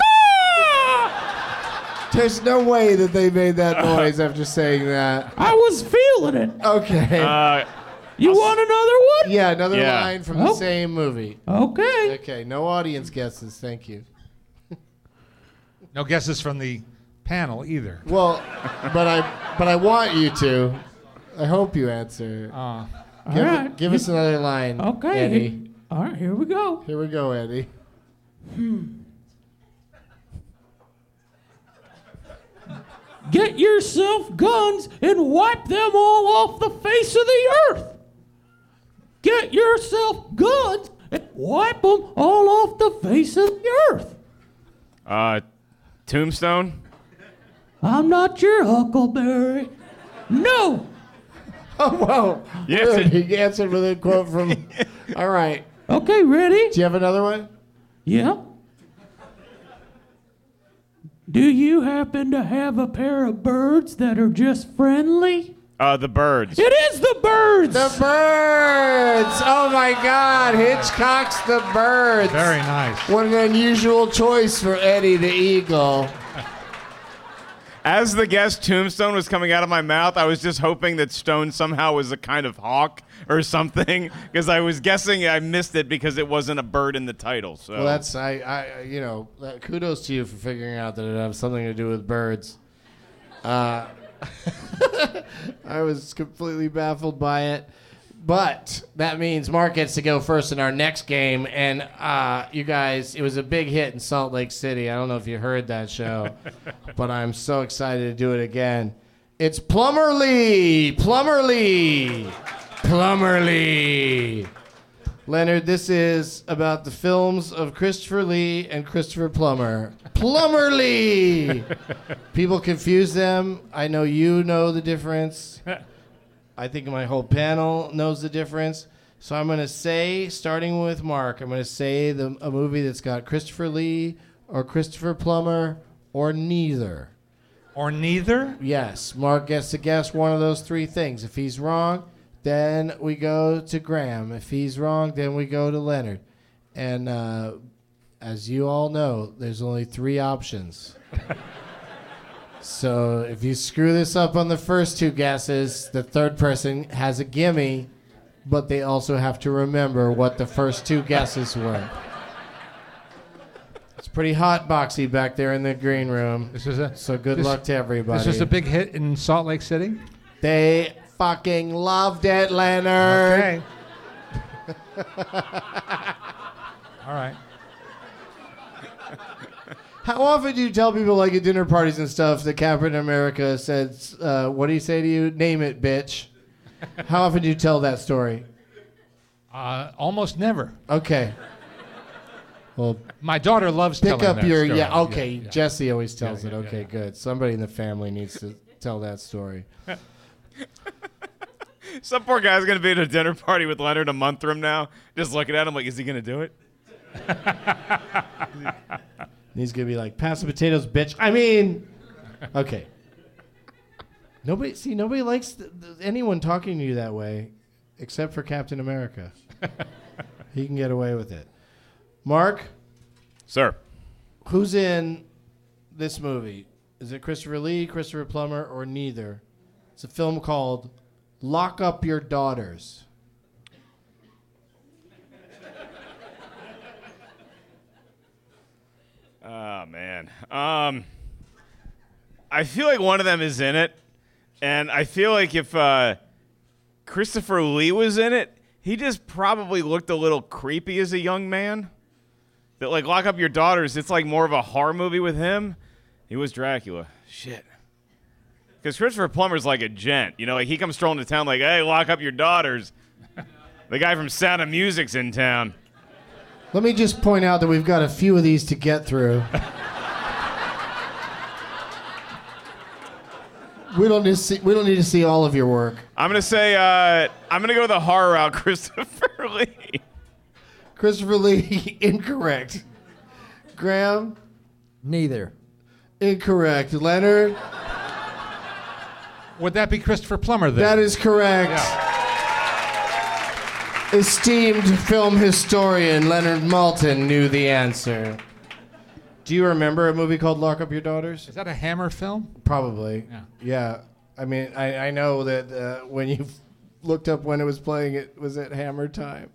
There's no way that they made that noise after saying that. I was feeling it. Okay. You want another one? Yeah, another Yeah. line from the same movie. Okay. Okay, no audience guesses. Thank you. No guesses from the panel either. Well, but I want you to. I hope you answer. All right. Give us another line, Okay. Eddie. All right, here we go. Here we go, Eddie. Get yourself guns and wipe them all off the face of the earth. Get yourself guns and wipe them all off the face of the earth. Tombstone. I'm not your Huckleberry. No. Oh, wow. Yes, Good. He answered with a quote from... All right. Okay, ready? Do you have another one? Yeah. Do you happen to have a pair of birds that are just friendly? The Birds. It is the birds. The Birds. Oh, my God. Hitchcock's The Birds. Very nice. What an unusual choice for Eddie the Eagle. As the guess Tombstone was coming out of my mouth, I was just hoping that Stone somehow was a kind of hawk or something, because I was guessing I missed it because it wasn't a bird in the title. So Well, that's kudos to you for figuring out that it has something to do with birds. I was completely baffled by it, but that means Mark gets to go first in our next game. And you guys, it was a big hit in Salt Lake City. I don't know if you heard that show, but I'm so excited to do it again. It's Plummerly. Leonard, this is about the films of Christopher Lee and Christopher Plummer. Plummerly! People confuse them. I know you know the difference. I think my whole panel knows the difference. So I'm going to say, starting with Mark, I'm going to say a movie that's got Christopher Lee or Christopher Plummer or neither. Or neither? Yes. Mark gets to guess one of those three things. If he's wrong, then we go to Graham. If he's wrong, then we go to Leonard. And as you all know, there's only three options. So if you screw this up on the first two guesses, the third person has a gimme, but they also have to remember what the first two guesses were. It's pretty hot boxy back there in the green room. So good luck to everybody. This was a big hit in Salt Lake City? They fucking loved it, Leonard. Okay. All right. How often do you tell people, like at dinner parties and stuff, that Captain America says, what do you say to you? Name it, bitch. How often do you tell that story? Almost never. Okay. Well, my daughter loves pick telling up that your story. Okay, Jesse always tells it. Okay, good. Somebody in the family needs to tell that story. some poor guy's going to be at a dinner party with Leonard a month from now, just looking at him like, is he going to do it? He's going to be like, pass the potatoes, bitch. I mean, okay. Nobody likes anyone talking to you that way, except for Captain America. He can get away with it. Mark? Sir. Who's in this movie? Is it Christopher Lee, Christopher Plummer, or neither? It's a film called Lock Up Your Daughters. Oh, man. I feel like one of them is in it, and I feel like if Christopher Lee was in it, he just probably looked a little creepy as a young man. That, like, Lock Up Your Daughters, it's like more of a horror movie with him. He was Dracula. Shit. Because Christopher Plummer's like a gent. You know, like he comes strolling to town like, hey, lock up your daughters. The guy from Sound of Music's in town. Let me just point out that we've got a few of these to get through. We don't need to see all of your work. I'm gonna say I'm gonna go the horror route, Christopher Lee. Christopher Lee, incorrect. Graham? Neither. Incorrect. Leonard? Would that be Christopher Plummer then? That is correct. Yeah. Esteemed film historian Leonard Maltin knew the answer. Do you remember a movie called Lock Up Your Daughters? Is that a Hammer film? Probably. Yeah. Yeah. I mean, I know that when you looked up when it was playing. It was at Hammer Time.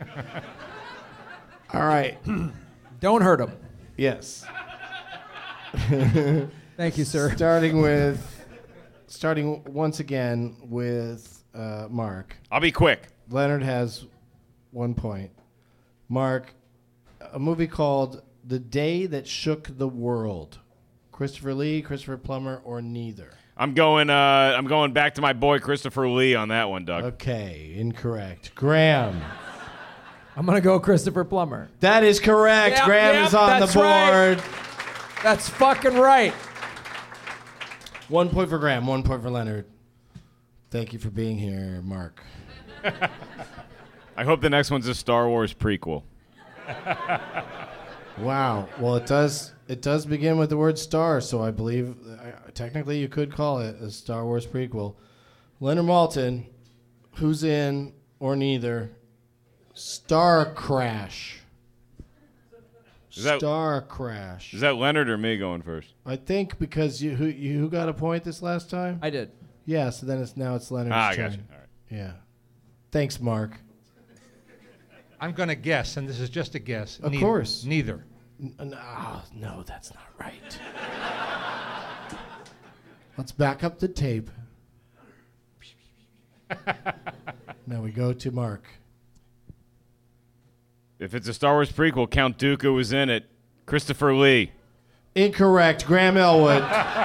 All right. Don't hurt him. Yes. Thank you, sir. Starting once again with Mark. I'll be quick. Leonard has 1 point. Mark, a movie called The Day That Shook the World. Christopher Lee, Christopher Plummer, or neither? I'm going back to my boy Christopher Lee on that one, Doug. Okay, incorrect. Graham. I'm going to go Christopher Plummer. That is correct. Graham is on the board. Right. That's fucking right. 1 point for Graham, 1 point for Leonard. Thank you for being here, Mark. I hope the next one's a Star Wars prequel. Wow. Well, it does begin with the word star, so I believe technically you could call it a Star Wars prequel. Leonard Maltin, who's in or neither? Star Crash. Star Crash. Is that Leonard or me going first? I think because who got a point this last time? I did. Yeah, so then it's Leonard's turn. I got you. All right. Yeah. Thanks, Mark. I'm going to guess, and this is just a guess. Of course. Neither. No, that's not right. Let's back up the tape. Now we go to Mark. If it's a Star Wars prequel, Count Dooku was in it. Christopher Lee. Incorrect. Graham Elwood.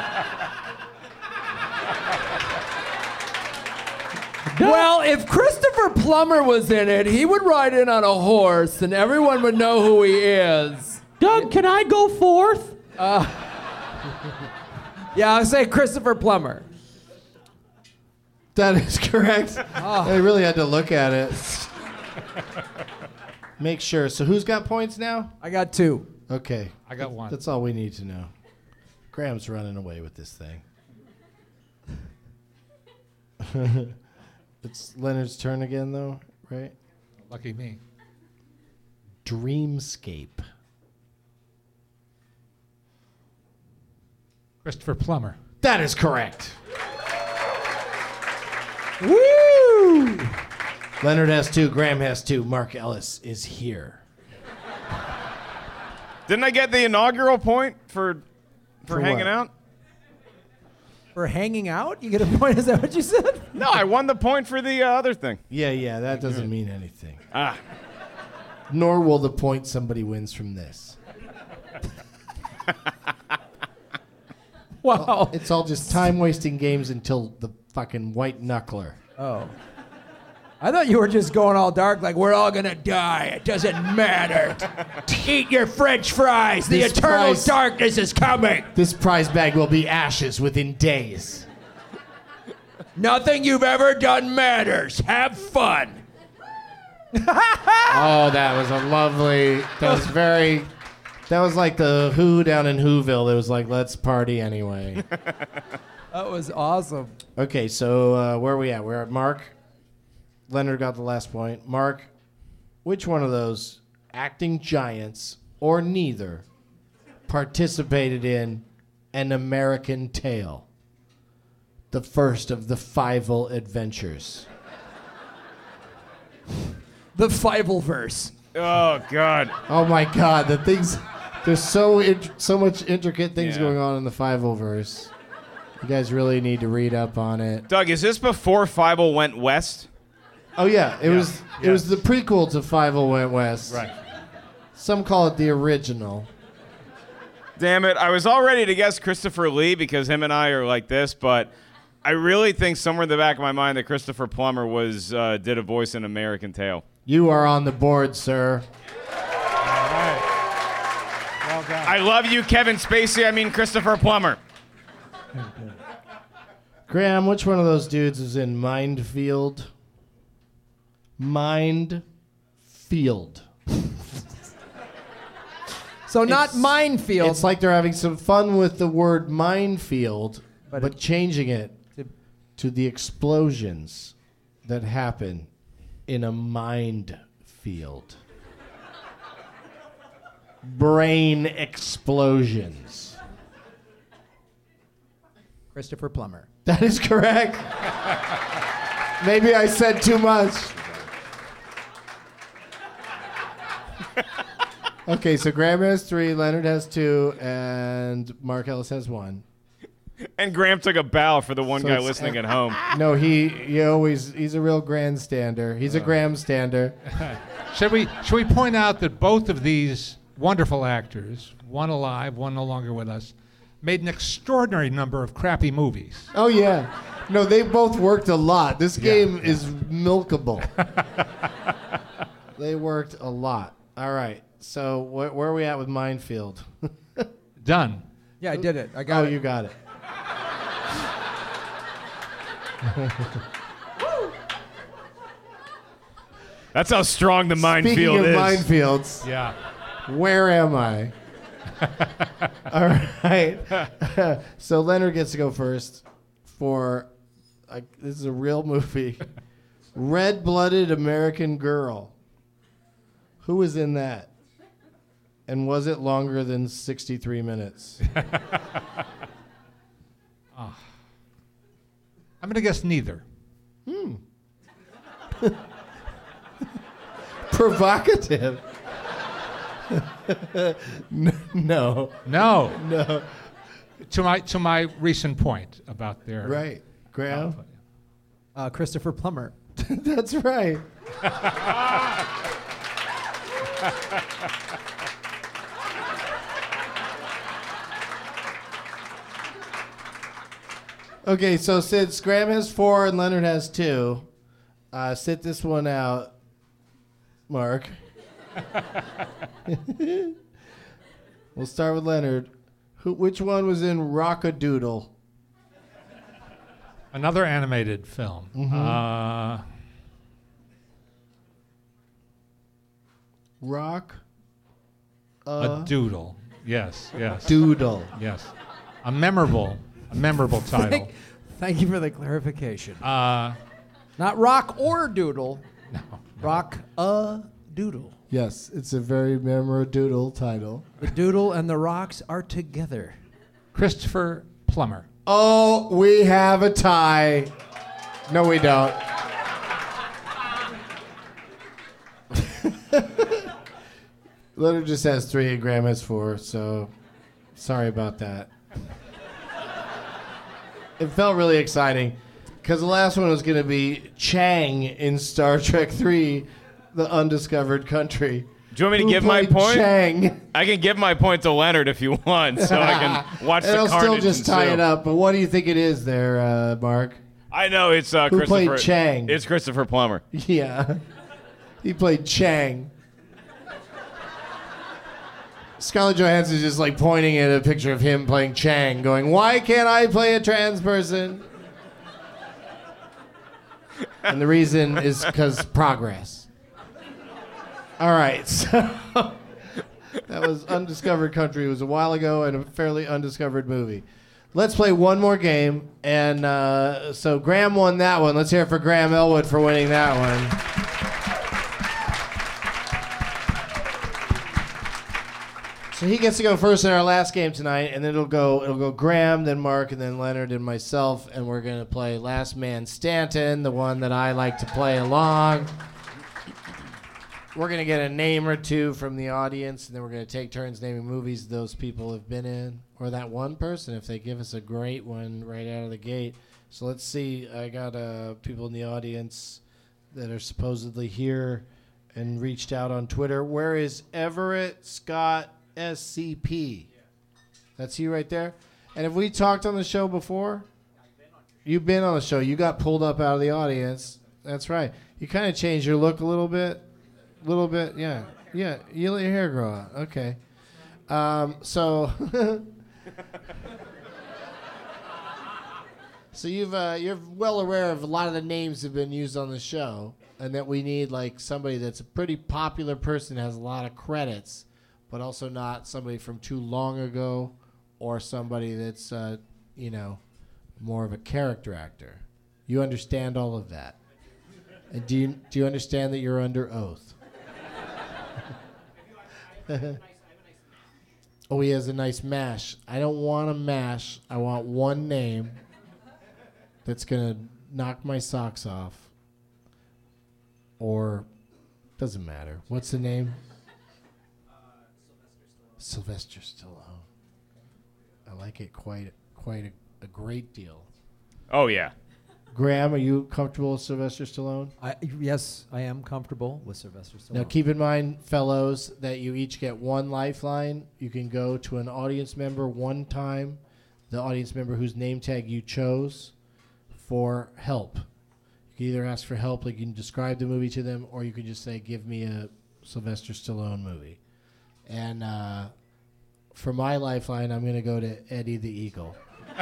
Well, if Christopher Plummer was in it, he would ride in on a horse and everyone would know who he is. Doug, can I go fourth? Yeah, I'll say Christopher Plummer. That is correct. I really had to look at it. Make sure. So who's got points now? I got 2. Okay. I got 1. That's all we need to know. Graham's running away with this thing. It's Leonard's turn again, though, right? Lucky me. Dreamscape. Christopher Plummer. That is correct. Woo! Leonard has 2. Graham has 2. Mark Ellis is here. Didn't I get the inaugural point for hanging what? out? For hanging out? You get a point? Is that what you said? No, I won the point for the other thing. Yeah, that doesn't mean anything. Ah. Nor will the point somebody wins from this. Wow. It's all just time-wasting games until the fucking white knuckler. Oh. I thought you were just going all dark, like we're all gonna die. It doesn't matter. Eat your French fries. The eternal darkness is coming. This prize bag will be ashes within days. Nothing you've ever done matters. Have fun. Oh, that was a lovely. That was like the Who down in Whoville. It was like, let's party anyway. That was awesome. Okay, so where are we at? We're at Mark. Leonard got the last point. Mark, which one of those acting giants or neither participated in An American Tale, the first of the Fievel adventures? The Fievelverse. Oh, God. Oh, my God. The things... There's so much intricate things going on in the Fievelverse. You guys really need to read up on it. Doug, is this before Fievel went west? Oh yeah, it was the prequel to Fievel Went West. Right. Some call it the original. Damn it, I was all ready to guess Christopher Lee because him and I are like this, but I really think somewhere in the back of my mind that Christopher Plummer did a voice in American Tail. You are on the board, sir. All right. Well done. I love you, Kevin Spacey. I mean Christopher Plummer. Graham, which one of those dudes is in Mindfield? Mindfield. So not minefield. It's like they're having some fun with the word minefield, but changing it to the explosions that happen in a mind field. Brain explosions. Christopher Plummer. That is correct. Maybe I said too much. Okay, so Graham has 3, Leonard has 2, and Mark Ellis has 1. And Graham took a bow for the one guy listening at home. No, he's a real grandstander. He's a Graham stander. Should we point out that both of these wonderful actors, one alive, one no longer with us, made an extraordinary number of crappy movies. Oh yeah. No, they both worked a lot. This game is milkable. They worked a lot. All right. So where are we at with Minefield? Done. Yeah, I did it. I got it. Oh, you got it. That's how strong the minefield Speaking of is. minefields, Yeah. where am I? All right. So Leonard gets to go first for, this is a real movie, Red-Blooded American Girl. Who was in that? And was it longer than 63 minutes? I'm going to guess neither. Provocative. No. No. To my recent point about their Right. Graham? Christopher Plummer. That's right. Okay, so since Graham has 4 and Leonard has 2, sit this one out, Mark. We'll start with Leonard. Which one was in Rock-a-Doodle? Another animated film. Rock A doodle. Yes. Doodle. Yes. A memorable title. Thank you for the clarification. Uh, Not rock or doodle. No. Rock a doodle. Yes, it's a very memorable title. The doodle and the rocks are together. Christopher Plummer. Oh, we have a tie. No, we don't. Leonard just has 3 and Graham has 4, so sorry about that. It felt really exciting because the last one was going to be Chang in Star Trek 3, The Undiscovered Country. Do you want me to Who give my played point? Chang. I can give my point to Leonard if you want, so I can watch the It'll carnage still just tie ensue. it up, but what do you think it is there, Mark? I know it's Who Christopher. played Chang? It's Christopher Plummer. Yeah. He played Chang. Scarlett Johansson's just like pointing at a picture of him playing Chang, going, "Why can't I play a trans person?" And the reason is because progress. All right, so that was Undiscovered Country. It was a while ago and a fairly undiscovered movie. Let's play one more game. And so Graham won that one. Let's hear it for Graham Elwood for winning that one. So he gets to go first in our last game tonight, and then it'll go Graham, then Mark, and then Leonard and myself, and we're gonna play Last Man Stanton, the one that I like to play along. We're gonna get a name or two from the audience, and then we're gonna take turns naming movies those people have been in, or that one person if they give us a great one right out of the gate. So let's see. I got people in the audience that are supposedly here and reached out on Twitter. Where is Everett Scott SCP? That's you right there. And have we talked on the show before? You've been on the show. You got pulled up out of the audience. That's right. You kind of changed your look a little bit. Yeah. Yeah, you let your hair grow out. Okay. So you're well aware of a lot of the names that have been used on the show, and that we need like somebody that's a pretty popular person, has a lot of credits, but also not somebody from too long ago, or somebody that's more of a character actor. You understand all of that? And do you understand that you're under oath? Oh, he has a nice mash. I don't want a mash. I want one name that's going to knock my socks off or doesn't matter. What's the name? Sylvester Stallone. I like it quite a great deal. Oh, yeah. Graham, are you comfortable with Sylvester Stallone? Yes, I am comfortable with Sylvester Stallone. Now, keep in mind, fellows, that you each get one lifeline. You can go to an audience member one time, the audience member whose name tag you chose, for help. You can either ask for help, like you can describe the movie to them, or you can just say, give me a Sylvester Stallone movie. And for my lifeline, I'm going to go to Eddie the Eagle.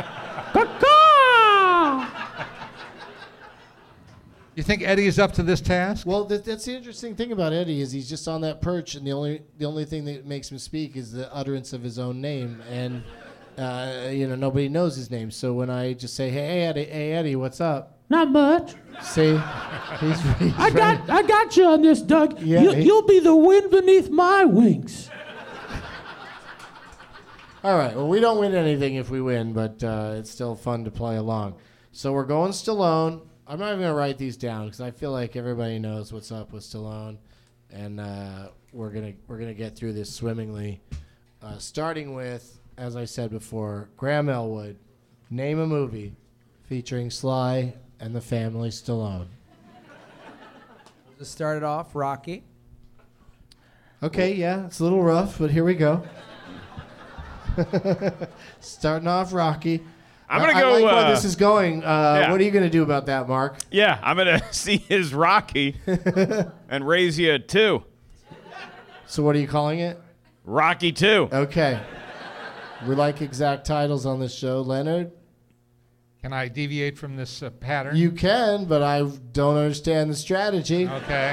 You think Eddie is up to this task? Well, that's the interesting thing about Eddie is he's just on that perch, and the only thing that makes him speak is the utterance of his own name, and nobody knows his name. So when I just say, "Hey Eddie, what's up?" Not much. See, he's I got you on this, Doug. Yeah, You'll be the wind beneath my wings. All right. Well, we don't win anything if we win, but it's still fun to play along. So we're going Stallone. I'm not even going to write these down because I feel like everybody knows what's up with Stallone, and we're gonna get through this swimmingly. Starting with, as I said before, Graham Elwood. Name a movie featuring Sly and the family Stallone. Just started off Rocky. Okay, yeah, it's a little rough, but here we go. Starting off Rocky. I'm going to go... I like where this is going. Yeah. What are you going to do about that, Mark? Yeah, I'm going to see his Rocky and raise you a 2. So what are you calling it? Rocky 2. Okay. We like exact titles on this show. Leonard? Can I deviate from this pattern? You can, but I don't understand the strategy. Okay.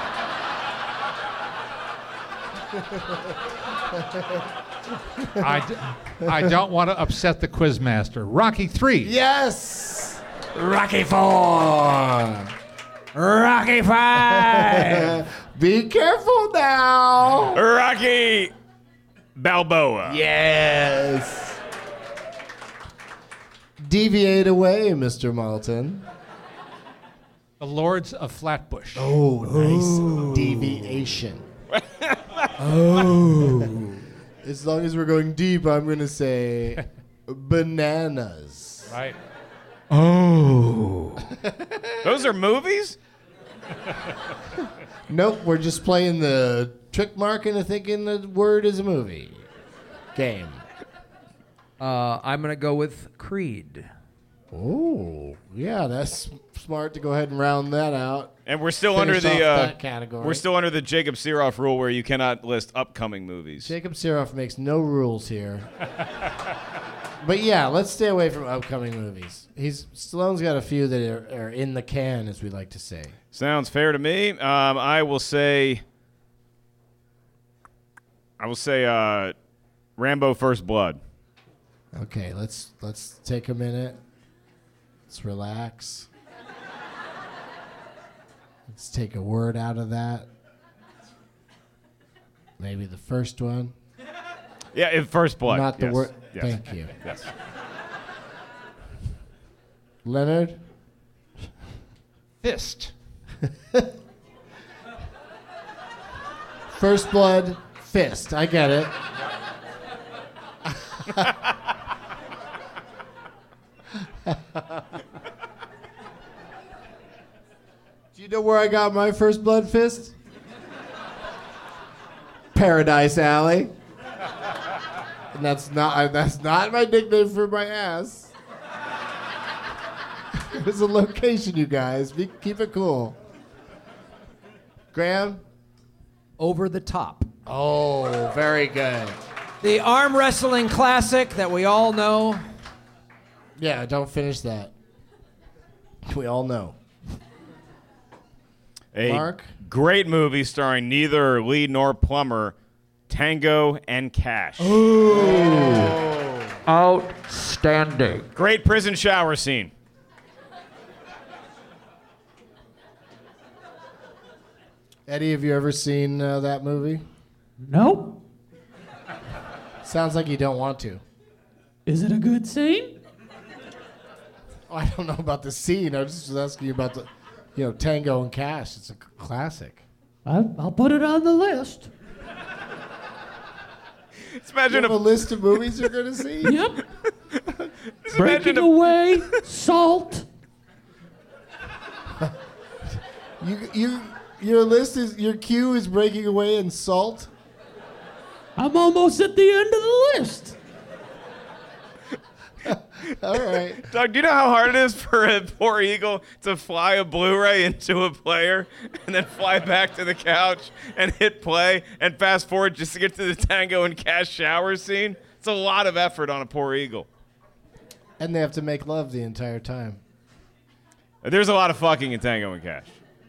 I don't want to upset the quizmaster. Rocky 3. Yes! Rocky 4. Rocky 5. Be careful now. Rocky Balboa. Yes. Deviate away, Mr. Malton. The Lords of Flatbush. Oh, nice. Deviation. Oh. As long as we're going deep, I'm going to say bananas. Right. Oh. Those are movies? Nope, we're just playing the trick mark into thinking the word is a movie. Game. I'm going to go with Creed. Oh, yeah, that's smart to go ahead and round that out. And we're still Finish under the off that category. we're still under the Jacob Siroff rule where you cannot list upcoming movies. Jacob Siroff makes no rules here. But yeah, let's stay away from upcoming movies. Stallone's got a few that are in the can, as we like to say. Sounds fair to me. I will say Rambo: First Blood. Okay, let's take a minute. Let's relax. Let's take a word out of that. Maybe the first one. Yeah, First Blood. Not the yes. word. Yes. Thank you. Yes. Leonard? Fist. First Blood, fist. I get it. Do you know where I got my First Blood fist? Paradise Alley. And that's not my nickname for my ass. It was a location, you guys. Keep it cool. Graham? Over the Top. Oh, very good. The arm wrestling classic that we all know. Yeah, don't finish that. We all know. A Mark? great movie starring neither Lee nor Plummer, Tango and Cash. Outstanding. Great prison shower scene. Eddie, have you ever seen that movie? Nope. Sounds like you don't want to. Is it a good scene? Oh, I don't know about the scene. I was just asking you about the... You know, Tango and Cash. It's a classic. I'll put it on the list. Just imagine You have a list of movies you're going to see? Yep. Just Breaking imagine away, Salt. Your list is, your queue is Breaking Away and Salt? I'm almost at the end of the list. All right. Doug, do you know how hard it is for a poor eagle to fly a Blu-ray into a player and then fly back to the couch and hit play and fast forward just to get to the Tango and Cash shower scene? It's a lot of effort on a poor eagle. And they have to make love the entire time. There's a lot of fucking in Tango and Cash.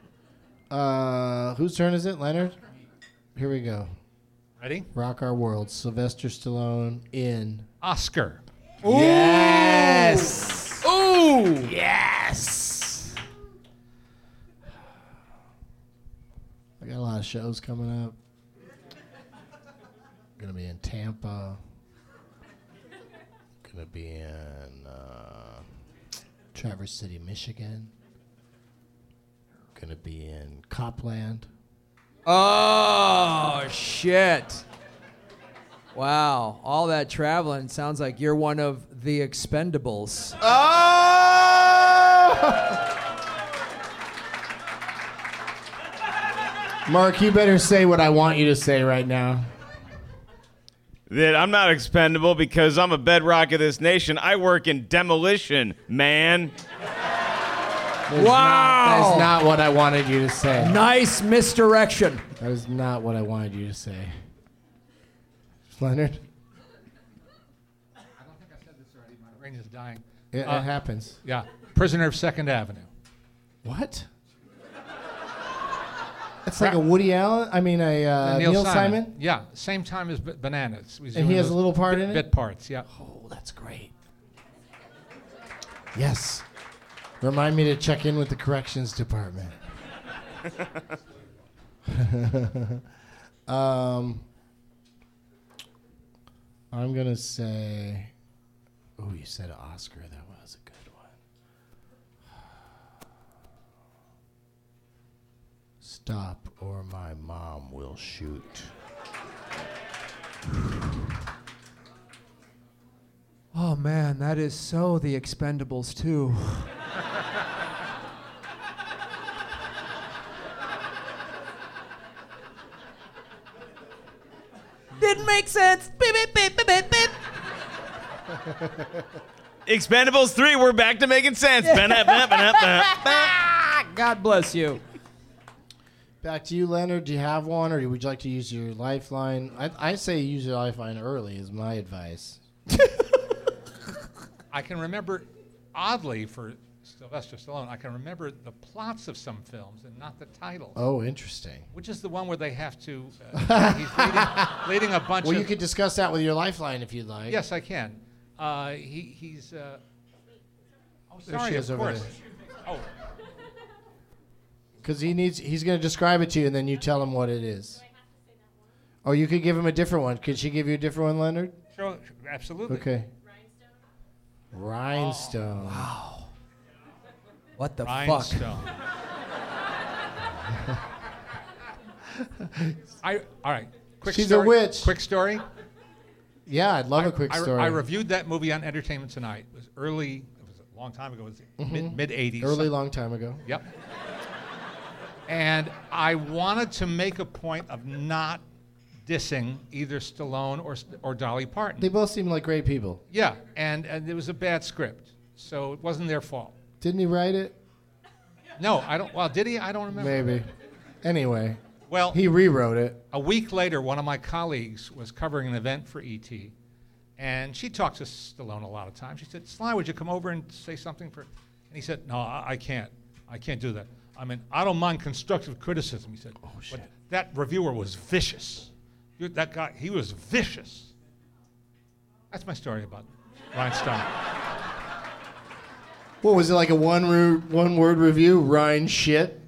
Whose turn is it? Leonard? Here we go. Ready? Rock Our World. Sylvester Stallone in... Oscar. Ooh. Yes! Ooh! Yes! I got a lot of shows coming up. Gonna be in Tampa. Gonna be in Traverse City, Michigan. Gonna be in Copland. Oh, shit. Wow. All that traveling sounds like you're one of the Expendables. Mark, you better say what I want you to say right now. That I'm not expendable because I'm a bedrock of this nation. I work in demolition, man. That is not what I wanted you to say. Nice misdirection. That is not what I wanted you to say. Leonard? I don't think I said this already. My brain is dying. It happens. Yeah. Prisoner of Second Avenue. What? It's like a Woody Allen? I mean, a Neil Simon? Yeah. Same time as Bananas. And he has a little part in it? Bit parts, yeah. Oh, that's great. Yes. Remind me to check in with the corrections department. I'm going to say... Oh, you said Oscar. That was a good one. Stop or my mom will shoot. Oh, man, that is so the Expendables, too. Didn't make sense. Beep, beep, beep, beep, beep, beep. Expendables 3, we're back to making sense. God bless you. Back to you, Leonard. Do you have one, or would you like to use your lifeline? I say use your lifeline early is my advice. I can remember, oddly, for Sylvester Stallone, I can remember the plots of some films and not the titles. Oh, interesting. Which is the one where they have to, he's leading a bunch of... Well, you could discuss that with your lifeline if you'd like. Yes, I can. He's... oh, There sorry, she is of over course. there. Oh, Because he's going to describe it to you, and then you tell him what it is. Or you could give him a different one. Could she give you a different one, Leonard? sure, absolutely. Okay. Rhinestone. Wow. What the Rhinestone. All right. Quick She's story. a witch. Quick story. Yeah, I'd love a quick story. I reviewed that movie on Entertainment Tonight. It was early. It was a long time ago. It was mid 80s. Early, long time ago. Yep. And I wanted to make a point of not dissing either Stallone or Dolly Parton. They both seem like great people. Yeah, and it was a bad script, so it wasn't their fault. Didn't he write it? No, I don't. Well, did he? I don't remember. Maybe. Anyway. Well, he rewrote it. A week later, one of my colleagues was covering an event for ET, and she talked to Stallone a lot of times. She said, "Sly, would you come over and say something for?" And he said, "No, I can't. I can't do that. I mean, I don't mind constructive criticism." He said, "Oh shit." But that reviewer was vicious. That guy, he was vicious. That's my story about Rhinestone. What was it, like a one-word review? Rhine shit?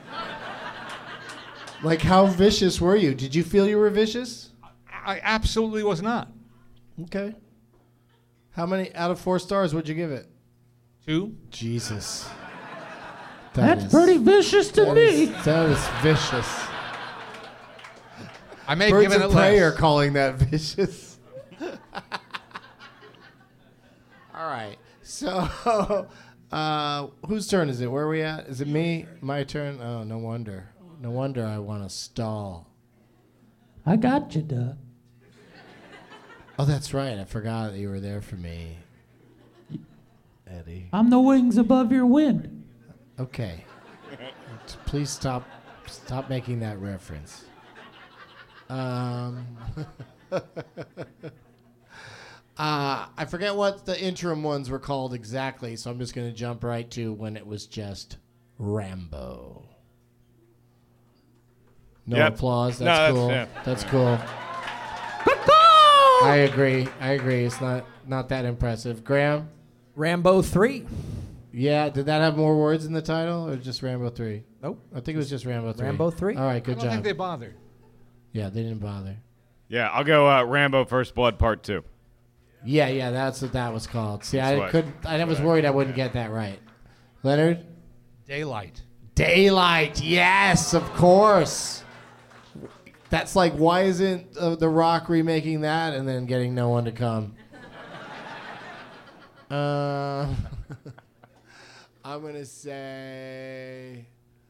Like, how vicious were you? Did you feel you were vicious? I absolutely was not. Okay. How many out of 4 stars would you give it? 2. Jesus. That's pretty vicious to me. That is vicious. I may Birds give it of a Prey are less. calling that vicious. All right. So, whose turn is it? Where are we at? Is it me? My turn? Oh, no wonder. No wonder I want to stall. I got you, Doug. Oh, that's right. I forgot that you were there for me, Eddie. I'm the wings above your wind. Okay. Please stop making that reference. I forget what the interim ones were called exactly, so I'm just going to jump right to when it was just Rambo. No Yep. applause. No, That's that's- cool. yeah. That's cool. I agree. It's not that impressive. Graham? Rambo 3. Yeah, did that have more words in the title or just Rambo 3? Nope. I think it was just Rambo 3. Rambo 3? All right, good I don't think job. they bothered. Yeah, they didn't bother. Yeah, I'll go Rambo First Blood Part 2. Yeah, that's what that was called. See, That's I what- couldn't. I was worried I wouldn't get that right. Leonard? Daylight. Daylight. Yes, of course. That's like, why isn't The Rock remaking that and then getting no one to come? I'm gonna say,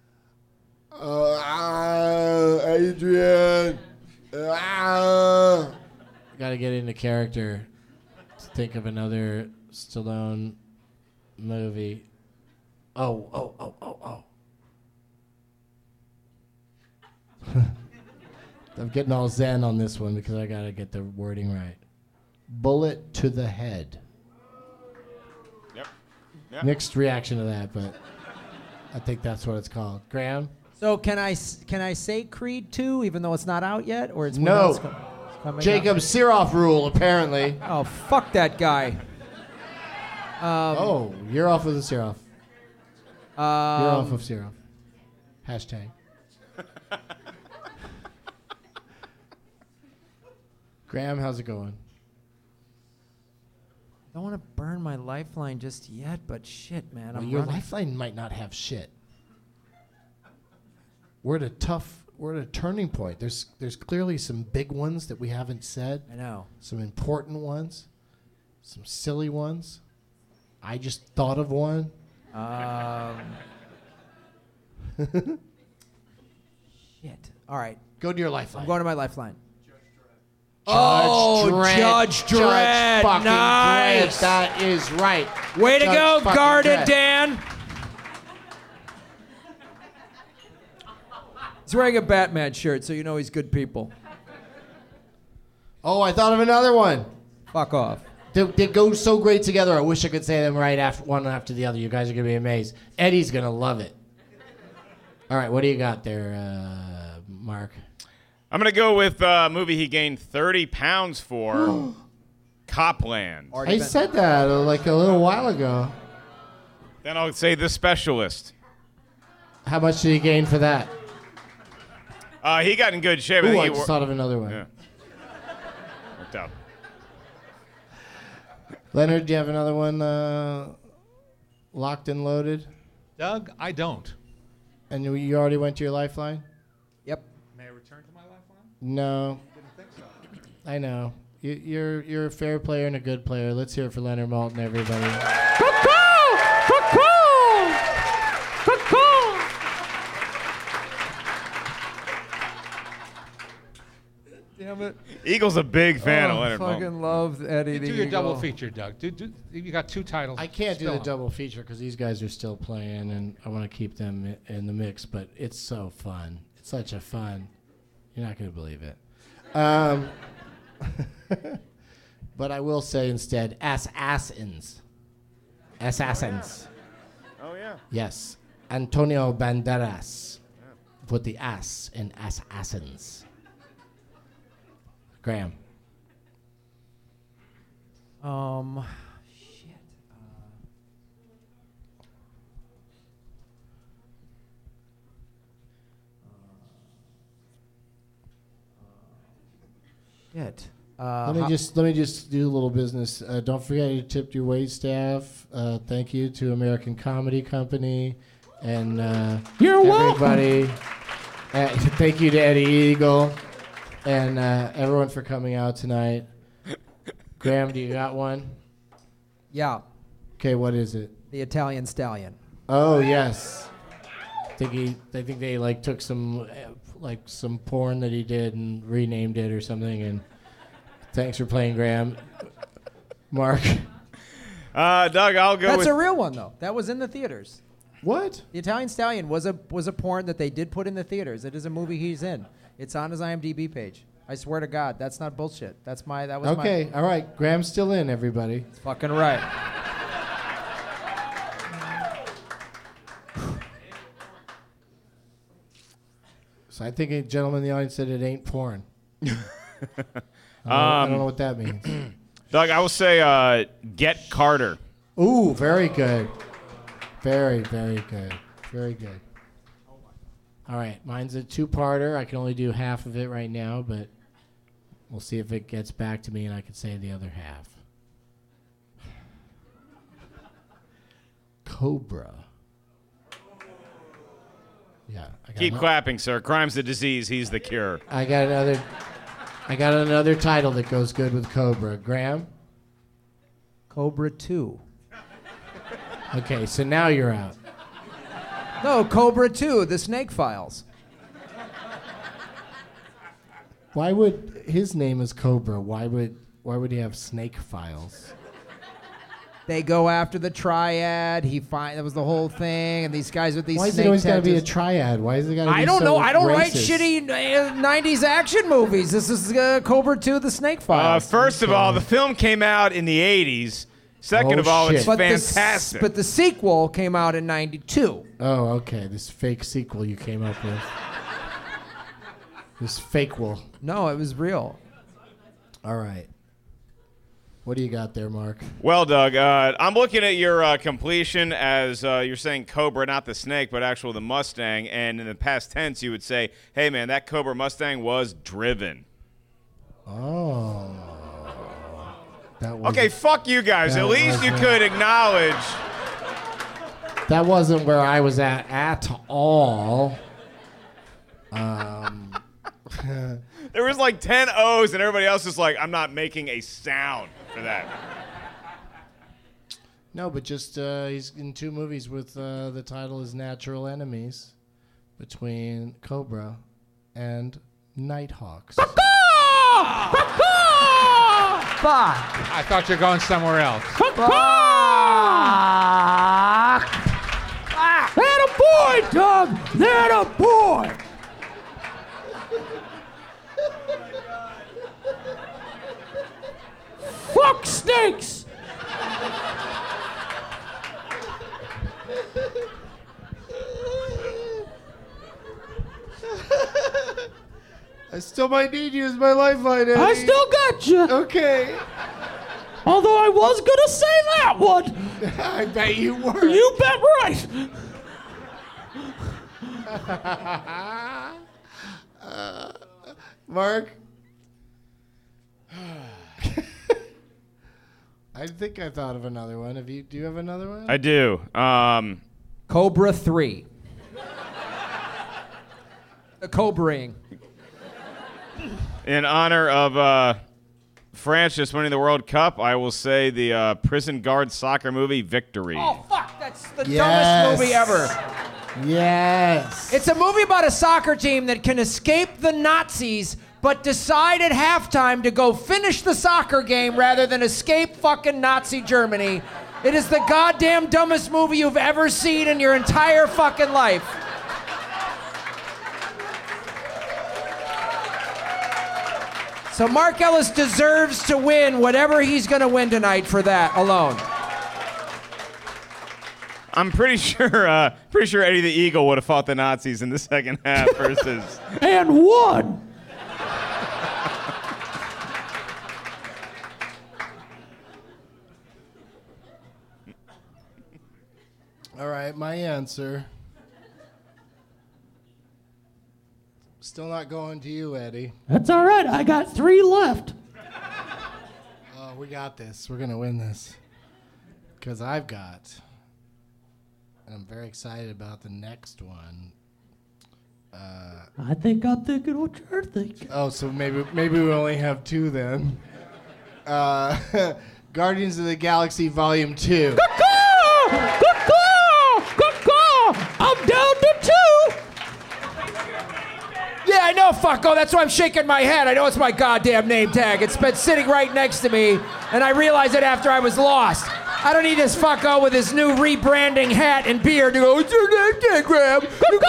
Adrian. Gotta get into character to think of another Stallone movie. Oh. I'm getting all zen on this one because I gotta get the wording right. Bullet to the head. Yep. Mixed reaction to that, but I think that's what it's called. Graham? So can I say Creed 2 even though it's not out yet, or it's when No. it's coming Jacob Siroff rule, apparently. out? Oh, fuck that guy. You're off with the Siroff. You're off of Siroff. Hashtag. Graham, how's it going? I don't want to burn my lifeline just yet, but shit, man. Well, I'm your running. lifeline might not have shit. We're at a turning point. There's clearly some big ones that we haven't said. I know. Some important ones. Some silly ones. I just thought of one. Shit. All right. Go to your lifeline. I'm going to my lifeline. Judge Dredd. Judge Dredd. fucking Nice. Dredd. That is right. Way to Judge go, fucking guarded Dredd. Dan. He's wearing a Batman shirt, so you know he's good people. Oh, I thought of another one. Fuck off. They go so great together. I wish I could say them right after one after the other. You guys are gonna be amazed. Eddie's gonna love it. All right, what do you got there, Mark? I'm going to go with a movie he gained 30 pounds for, Copland. I said that like a little while ago. Then I'll say The Specialist. How much did he gain for that? He got in good shape. Ooh, think I he just wor- thought of another one. Yeah. Worked out. Leonard, do you have another one locked and loaded? Doug, I don't. And you already went to your lifeline? Yep. May I return to my lifeline? No. Didn't think so. I know. You're a fair player and a good player. Let's hear it for Leonard Maltin, everybody. Damn it. Eagle's a big fan of Oh, Leonard Maltin. fucking love Eddie You the do your double Eagle. feature, Doug. You got two titles. I can't do Spill the 'em. double feature because these guys are still playing, and I want to keep them in the mix. But it's so fun. It's such a fun. You're not going to believe it. But I will say instead, assassins. Assassins. Oh, yeah. Yes. Antonio Banderas. Put the ass in assassins. Graham. Shit. Shit. Let me just do a little business. Don't forget you tipped your wait staff. Thank you to American Comedy Company, And You're everybody, thank you to Eddie Eagle and everyone for coming out tonight. Graham, do you got one? Yeah. Okay, what is it? The Italian Stallion. Oh yes. I think they like took some porn that he did and renamed it or something. And thanks for playing, Graham. Mark. Doug, I'll go. That's a real one though. That was in the theaters. What? The Italian Stallion was a porn that they did put in the theaters. It is a movie he's in. It's on his IMDb page. I swear to God, that's not bullshit. That was okay. All right, Graham's still in. Everybody. It's fucking right. So I think a gentleman in the audience said it ain't porn. I don't know what that means. Doug, I will say Get Carter. Ooh, very good. Very, very good. Very good. All right, mine's a two-parter. I can only do half of it right now, but we'll see if it gets back to me and I can say the other half. Cobra. Yeah. Keep clapping, sir. Crime's the disease. He's the cure. I got another title that goes good with Cobra. Graham? Cobra 2. Okay, so now you're out. No, Cobra 2, The Snake Files. Why would his name is Cobra? Why would he have Snake Files? They go after the triad. That was the whole thing, and these guys with these. Why is snake it always got to be a tattoos. triad? Why is it got to be? I don't so know. I don't write racist? shitty 90s action movies. This is Cobra 2, The Snake Files. First of all, the film came out in the 80s. Second of all, it's fantastic. But the sequel came out in 92. Oh, okay. This fake sequel you came up with. This fake-will. No, it was real. All right. What do you got there, Mark? Well, Doug, I'm looking at your completion as you're saying Cobra, not the snake, but actual the Mustang. And in the past tense, you would say, hey, man, that Cobra Mustang was driven. Oh. Okay, fuck you guys. At least you could acknowledge. That wasn't where I was at all. There was like 10 O's, and everybody else is like, I'm not making a sound for that. No, but just he's in 2 movies with the title is Natural Enemies, between Cobra and Nighthawks. I thought you were going somewhere else. That a boy, Doug! That a boy! Fuck snakes! I still might need you as my lifeline, Eddie. I still got you. Okay. Although I was gonna say that one. I bet you were. You bet right. Mark? I think I thought of another one. Do you have another one? I do. Cobra 3. The Cobraing. In honor of France just winning the World Cup, I will say the prison guard soccer movie Victory. Oh, fuck. That's the dumbest movie ever. Yes. It's a movie about a soccer team that can escape the Nazis but decide at halftime to go finish the soccer game rather than escape fucking Nazi Germany. It is the goddamn dumbest movie you've ever seen in your entire fucking life. So Mark Ellis deserves to win whatever he's going to win tonight for that alone. I'm pretty sure Eddie the Eagle would have fought the Nazis in the second half versus... And won! All right, my answer. Still not going to you, Eddie. That's all right. I got 3 left. Oh, we got this. We're going to win this. Because I've got I'm very excited about the next one. I think I'm thinking what you're thinking. Oh, so maybe we only have 2 then. Guardians of the Galaxy Volume 2. I'm down to 2. Yeah, I know, fucko. That's why I'm shaking my head. I know it's my goddamn name tag. It's been sitting right next to me, and I realized it after I was lost. I don't need this fucko with his new rebranding hat and beard to go, it's your name tag, Graham.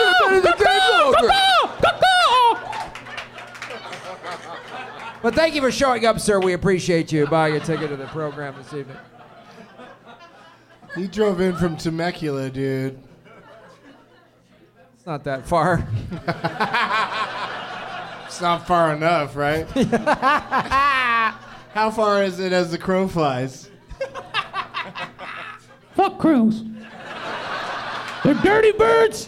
But thank you for showing up, sir. We appreciate you buying a ticket to the program this evening. He drove in from Temecula, dude. It's not that far. It's not far enough, right? How far is it as the crow flies? Fuck crows. They're dirty birds.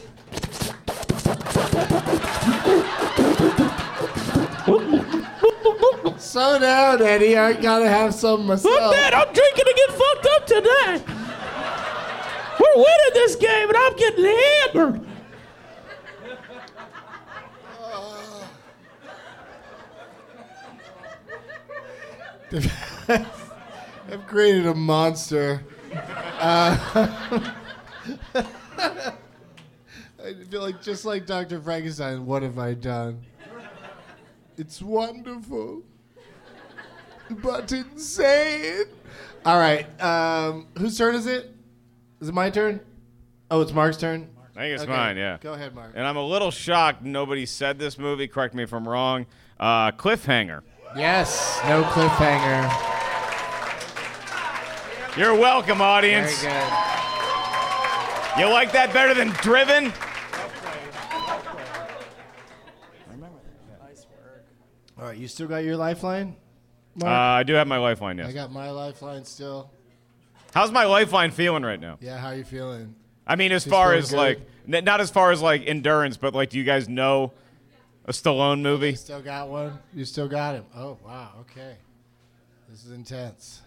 Slow down, Eddie. I gotta have some myself. Fuck that. I'm drinking to get fucked up tonight. We're winning this game, and I'm getting hammered. I've created a monster. I feel like just like Dr. Frankenstein, what have I done? It's wonderful, but insane. All right, whose turn is it? Is it my turn? Oh, it's Mark's turn? I think it's mine, yeah. Go ahead, Mark. And I'm a little shocked nobody said this movie. Correct me if I'm wrong. Cliffhanger. Yes, no cliffhanger. You're welcome, audience. Very good. You like that better than Driven? All right, you still got your lifeline, Mark? I do have my lifeline, yes. I got my lifeline still. How's my lifeline feeling right now? Yeah, how you feeling? I mean, as She's far feeling as good? like, not as far as like endurance, but like, do you guys know a Stallone movie? You still got one? You still got him? Oh, wow, okay. This is intense.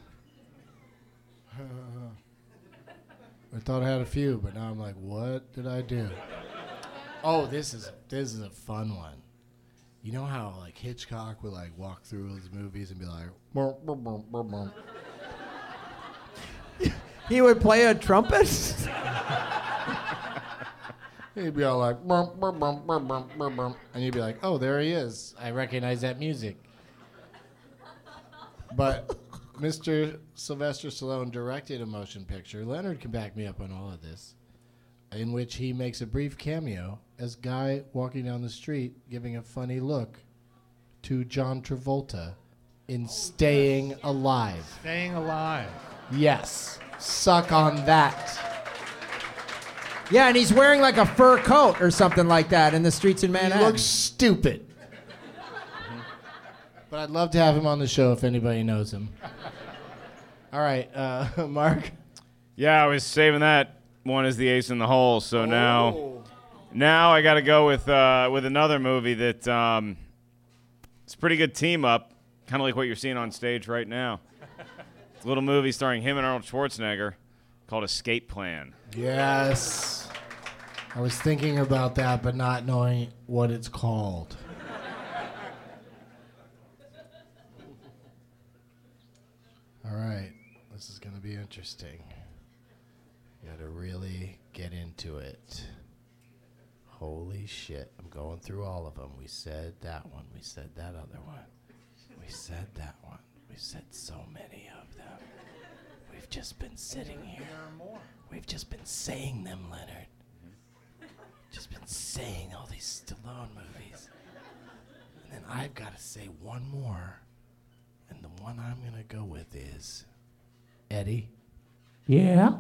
I thought I had a few, but now I'm like, what did I do? Oh, this is a fun one. You know how like Hitchcock would like walk through his movies and be like, "Burr, burr, burr, burr, burr." He would play a trumpet? He'd be all like, "Burr, burr, burr, burr, burr, burr, burr," and you'd be like, oh, there he is. I recognize that music. But Mr. Sylvester Stallone directed a motion picture. Leonard can back me up on all of this, in which he makes a brief cameo as Guy walking down the street giving a funny look to John Travolta in Staying Alive. Staying Alive. Yes. Suck on that. Yeah, and he's wearing like a fur coat or something like that in the streets in Manhattan. He looks stupid. But I'd love to have him on the show if anybody knows him. All right, Mark? Yeah, I was saving that one as the ace in the hole, so now I got to go with another movie that it's a pretty good team up, kind of like what you're seeing on stage right now. It's a little movie starring him and Arnold Schwarzenegger called Escape Plan. Yes. I was thinking about that, but not knowing what it's called. All right. This is going to be interesting. You got to really get into it. Holy shit. I'm going through all of them. We said that one. We said that other one. We said that one. We said so many of them. We've just been sitting here. We've just been saying them, Leonard. Just been saying all these Stallone movies. And then I've got to say one more. And the one I'm going to go with is Eddie. Yeah?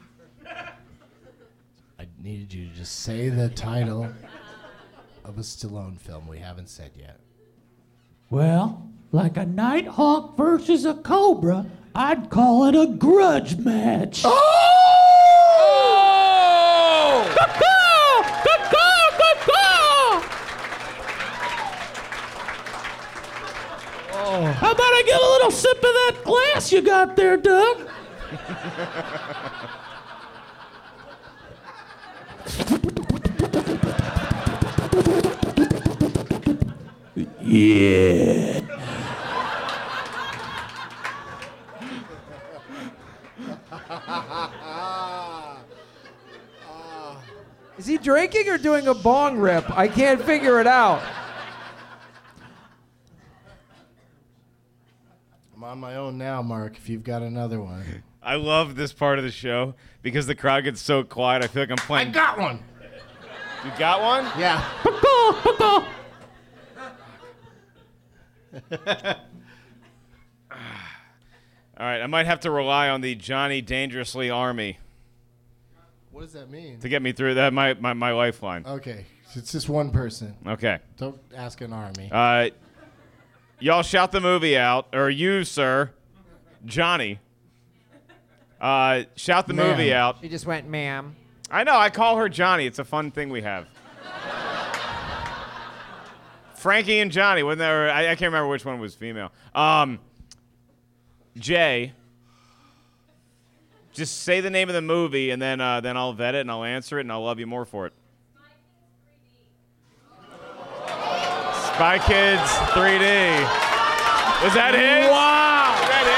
I needed you to just say the title of a Stallone film we haven't said yet. Well, like a Nighthawk versus a Cobra, I'd call it a grudge match. Oh! How about I get a little sip of that glass you got there, Doug? Yeah. Is he drinking or doing a bong rip? I can't figure it out. I'm on my own now, Mark, if you've got another one. I love this part of the show because the crowd gets so quiet. I feel like I'm playing. I got one. You got one? Yeah. All right, I might have to rely on the Johnny Dangerously Army What does that mean? to get me through that. My lifeline. Okay, so it's just one person. Okay. Don't ask an army. Y'all shout the movie out, or you, sir, Johnny. Shout the movie out. She just went, ma'am. I know. I call her Johnny. It's a fun thing we have. Frankie and Johnny. Wasn't there? I can't remember which one was female. Jay. Just say the name of the movie, and then I'll vet it, and I'll answer it, and I'll love you more for it. Spy Kids 3D. Was that it? Wow. Was that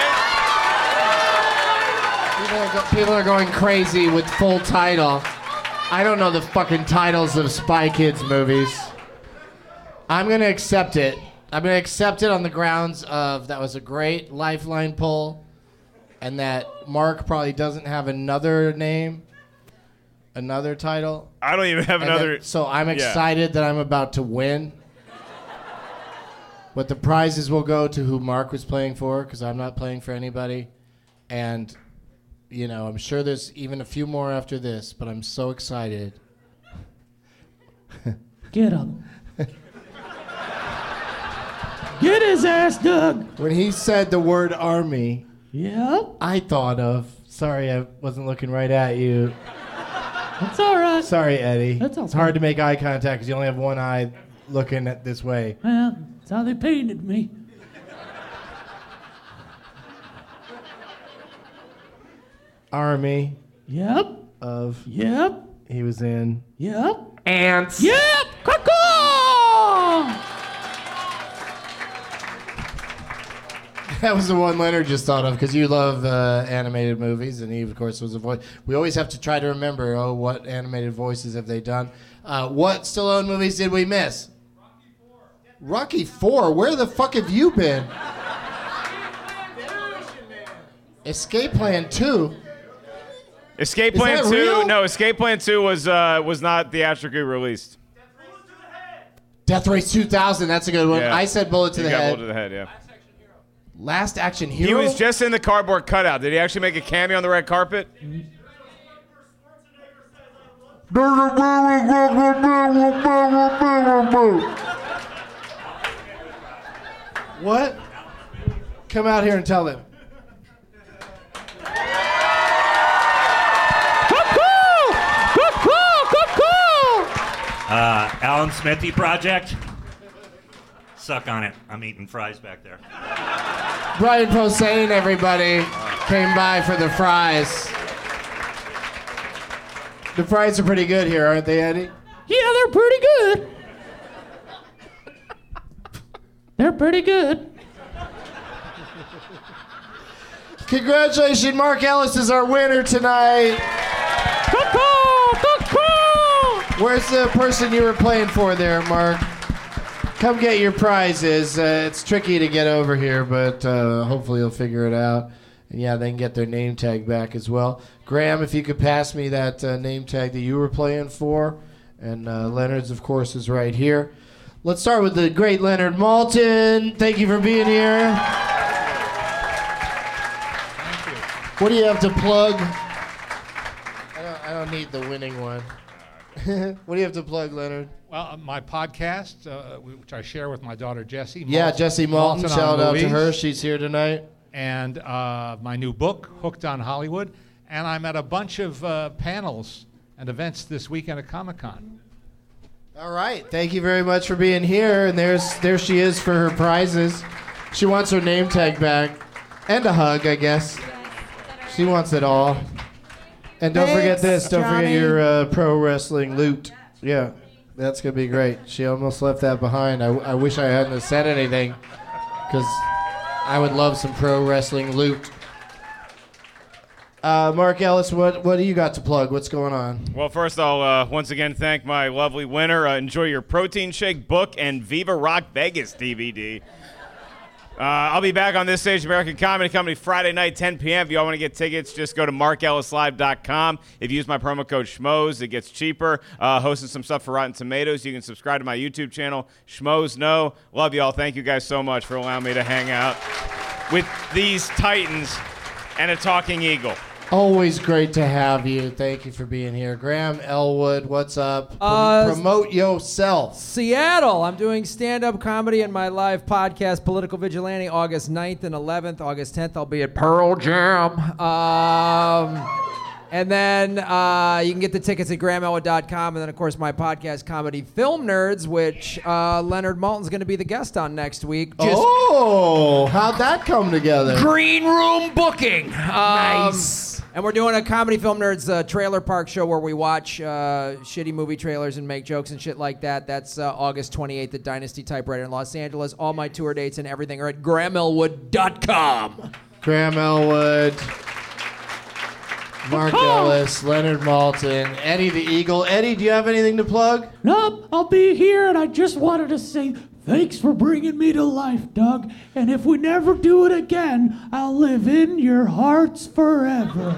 People are going crazy with full title. I don't know the fucking titles of Spy Kids movies. I'm going to accept it. I'm going to accept it on the grounds of that was a great lifeline pull and that Mark probably doesn't have another name, another title. I don't even have another. So I'm excited that I'm about to win. But the prizes will go to who Mark was playing for because I'm not playing for anybody. And, you know, I'm sure there's even a few more after this, but I'm so excited. Get him. Get his ass, Doug. When he said the word army, Yep. I thought of, sorry I wasn't looking right at you. That's all right. Sorry, Eddie. That's okay. It's hard to make eye contact because you only have one eye looking at this way. Well, that's how they painted me. Army Yep. of, Yep. he was in. Yep. Ants. Yep. Caw-caw! That was the one Leonard just thought of because you love animated movies, and he, of course, was a voice. We always have to try to remember, what animated voices have they done? What Stallone movies did we miss? Rocky IV. Where the fuck have you been? Escape Plan 2. Escape Is Plan that 2. real? No, Escape Plan 2 was not theatrically released. Death Race 2000. That's a good one. Yeah. I said Bullet to You the got Head. Bullet to the head, yeah. Last Action Hero. He was just in the cardboard cutout. Did he actually make a cameo on the red carpet? What? Come out here and tell them. Alan Smithy Project. Suck on it. I'm eating fries back there. Brian Posehn, everybody, came by for the fries. The fries are pretty good here, aren't they, Eddie? Yeah, they're pretty good. They're pretty good. Congratulations, Mark Ellis is our winner tonight. Where's the person you were playing for there, Mark? Come get your prizes. It's tricky to get over here, but hopefully you'll figure it out. And yeah, they can get their name tag back as well. Graham, if you could pass me that name tag that you were playing for. And Leonard's, of course, is right here. Let's start with the great Leonard Maltin. Thank you for being here. What do you have to plug? I don't need the winning one. What do you have to plug, Leonard? Well, my podcast, which I share with my daughter Jessie. Yeah, Jessie Maltin. Shout out to her. She's here tonight. And my new book, Hooked on Hollywood. And I'm at a bunch of panels and events this weekend at Comic-Con. All right. Thank you very much for being here. And there she is for her prizes. She wants her name tag back. And a hug, I guess. She wants it all. And don't forget this. Don't forget your pro wrestling loot. Yeah. That's going to be great. She almost left that behind. I wish I hadn't have said anything, because I would love some pro wrestling loot. Mark Ellis, what do you got to plug? What's going on? Well, first I'll once again thank my lovely winner. Enjoy your protein shake book and Viva Rock Vegas DVD. I'll be back on this stage, American Comedy Company, Friday night, 10 p.m. If y'all want to get tickets, just go to markellislive.com. If you use my promo code Schmoes, it gets cheaper. Hosting some stuff for Rotten Tomatoes. You can subscribe to my YouTube channel, Schmoes Know. Love y'all. Thank you guys so much for allowing me to hang out with these titans and a talking eagle. Always great to have you. Thank you for being here. Graham Elwood, what's up? Promote yourself. Seattle. I'm doing stand-up comedy and my live podcast, Political Vigilante, August 9th and 11th. August 10th, I'll be at Pearl Jam. And then you can get the tickets at GrahamElwood.com. And then, of course, my podcast, Comedy Film Nerds, which Leonard Maltin's going to be the guest on next week. How'd that come together? Green room booking. Nice. And we're doing a Comedy Film Nerds trailer park show where we watch shitty movie trailers and make jokes and shit like that. That's August 28th at Dynasty Typewriter in Los Angeles. All my tour dates and everything are at GrahamElwood.com. Graham Elwood, Mark Ellis, Leonard Maltin, Eddie the Eagle. Eddie, do you have anything to plug? Nope, I'll be here, and I just wanted to say thanks for bringing me to life, Doug. And if we never do it again, I'll live in your hearts forever.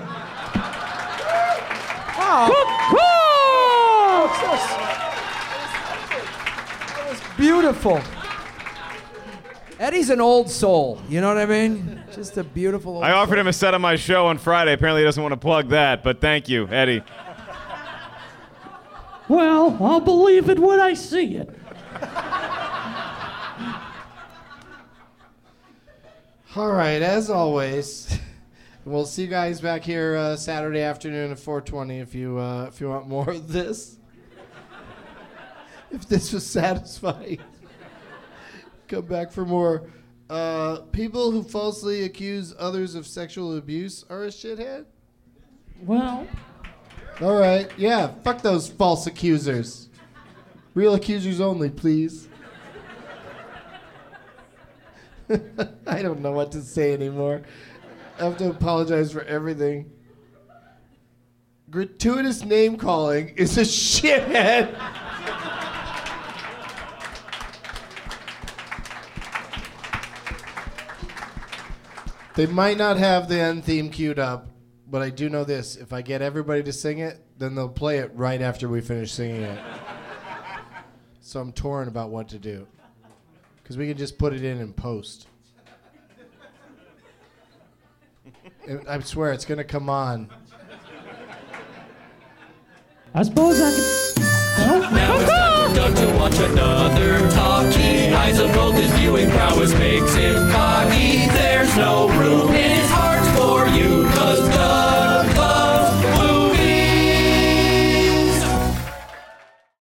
That was beautiful. Eddie's an old soul, you know what I mean? Just a beautiful old I offered soul. him a set on my show on Friday. Apparently he doesn't want to plug that, but thank you, Eddie. Well, I'll believe it when I see it. All right, as always, we'll see you guys back here Saturday afternoon at 4:20 if you want more of this. If this was satisfying, come back for more. People who falsely accuse others of sexual abuse are a shithead? Well. All right, yeah, fuck those false accusers. Real accusers only, please. I don't know what to say anymore. I have to apologize for everything. Gratuitous name calling is a shithead. They might not have the end theme queued up, but I do know this. If I get everybody to sing it, then they'll play it right after we finish singing it. So I'm torn about what to do. Because we can just put it in post. I swear, it's going to come on. I suppose I can... Now it's time for Doug to watch another talkie. Eyes of gold, his viewing prowess makes him cocky. There's no room in his heart.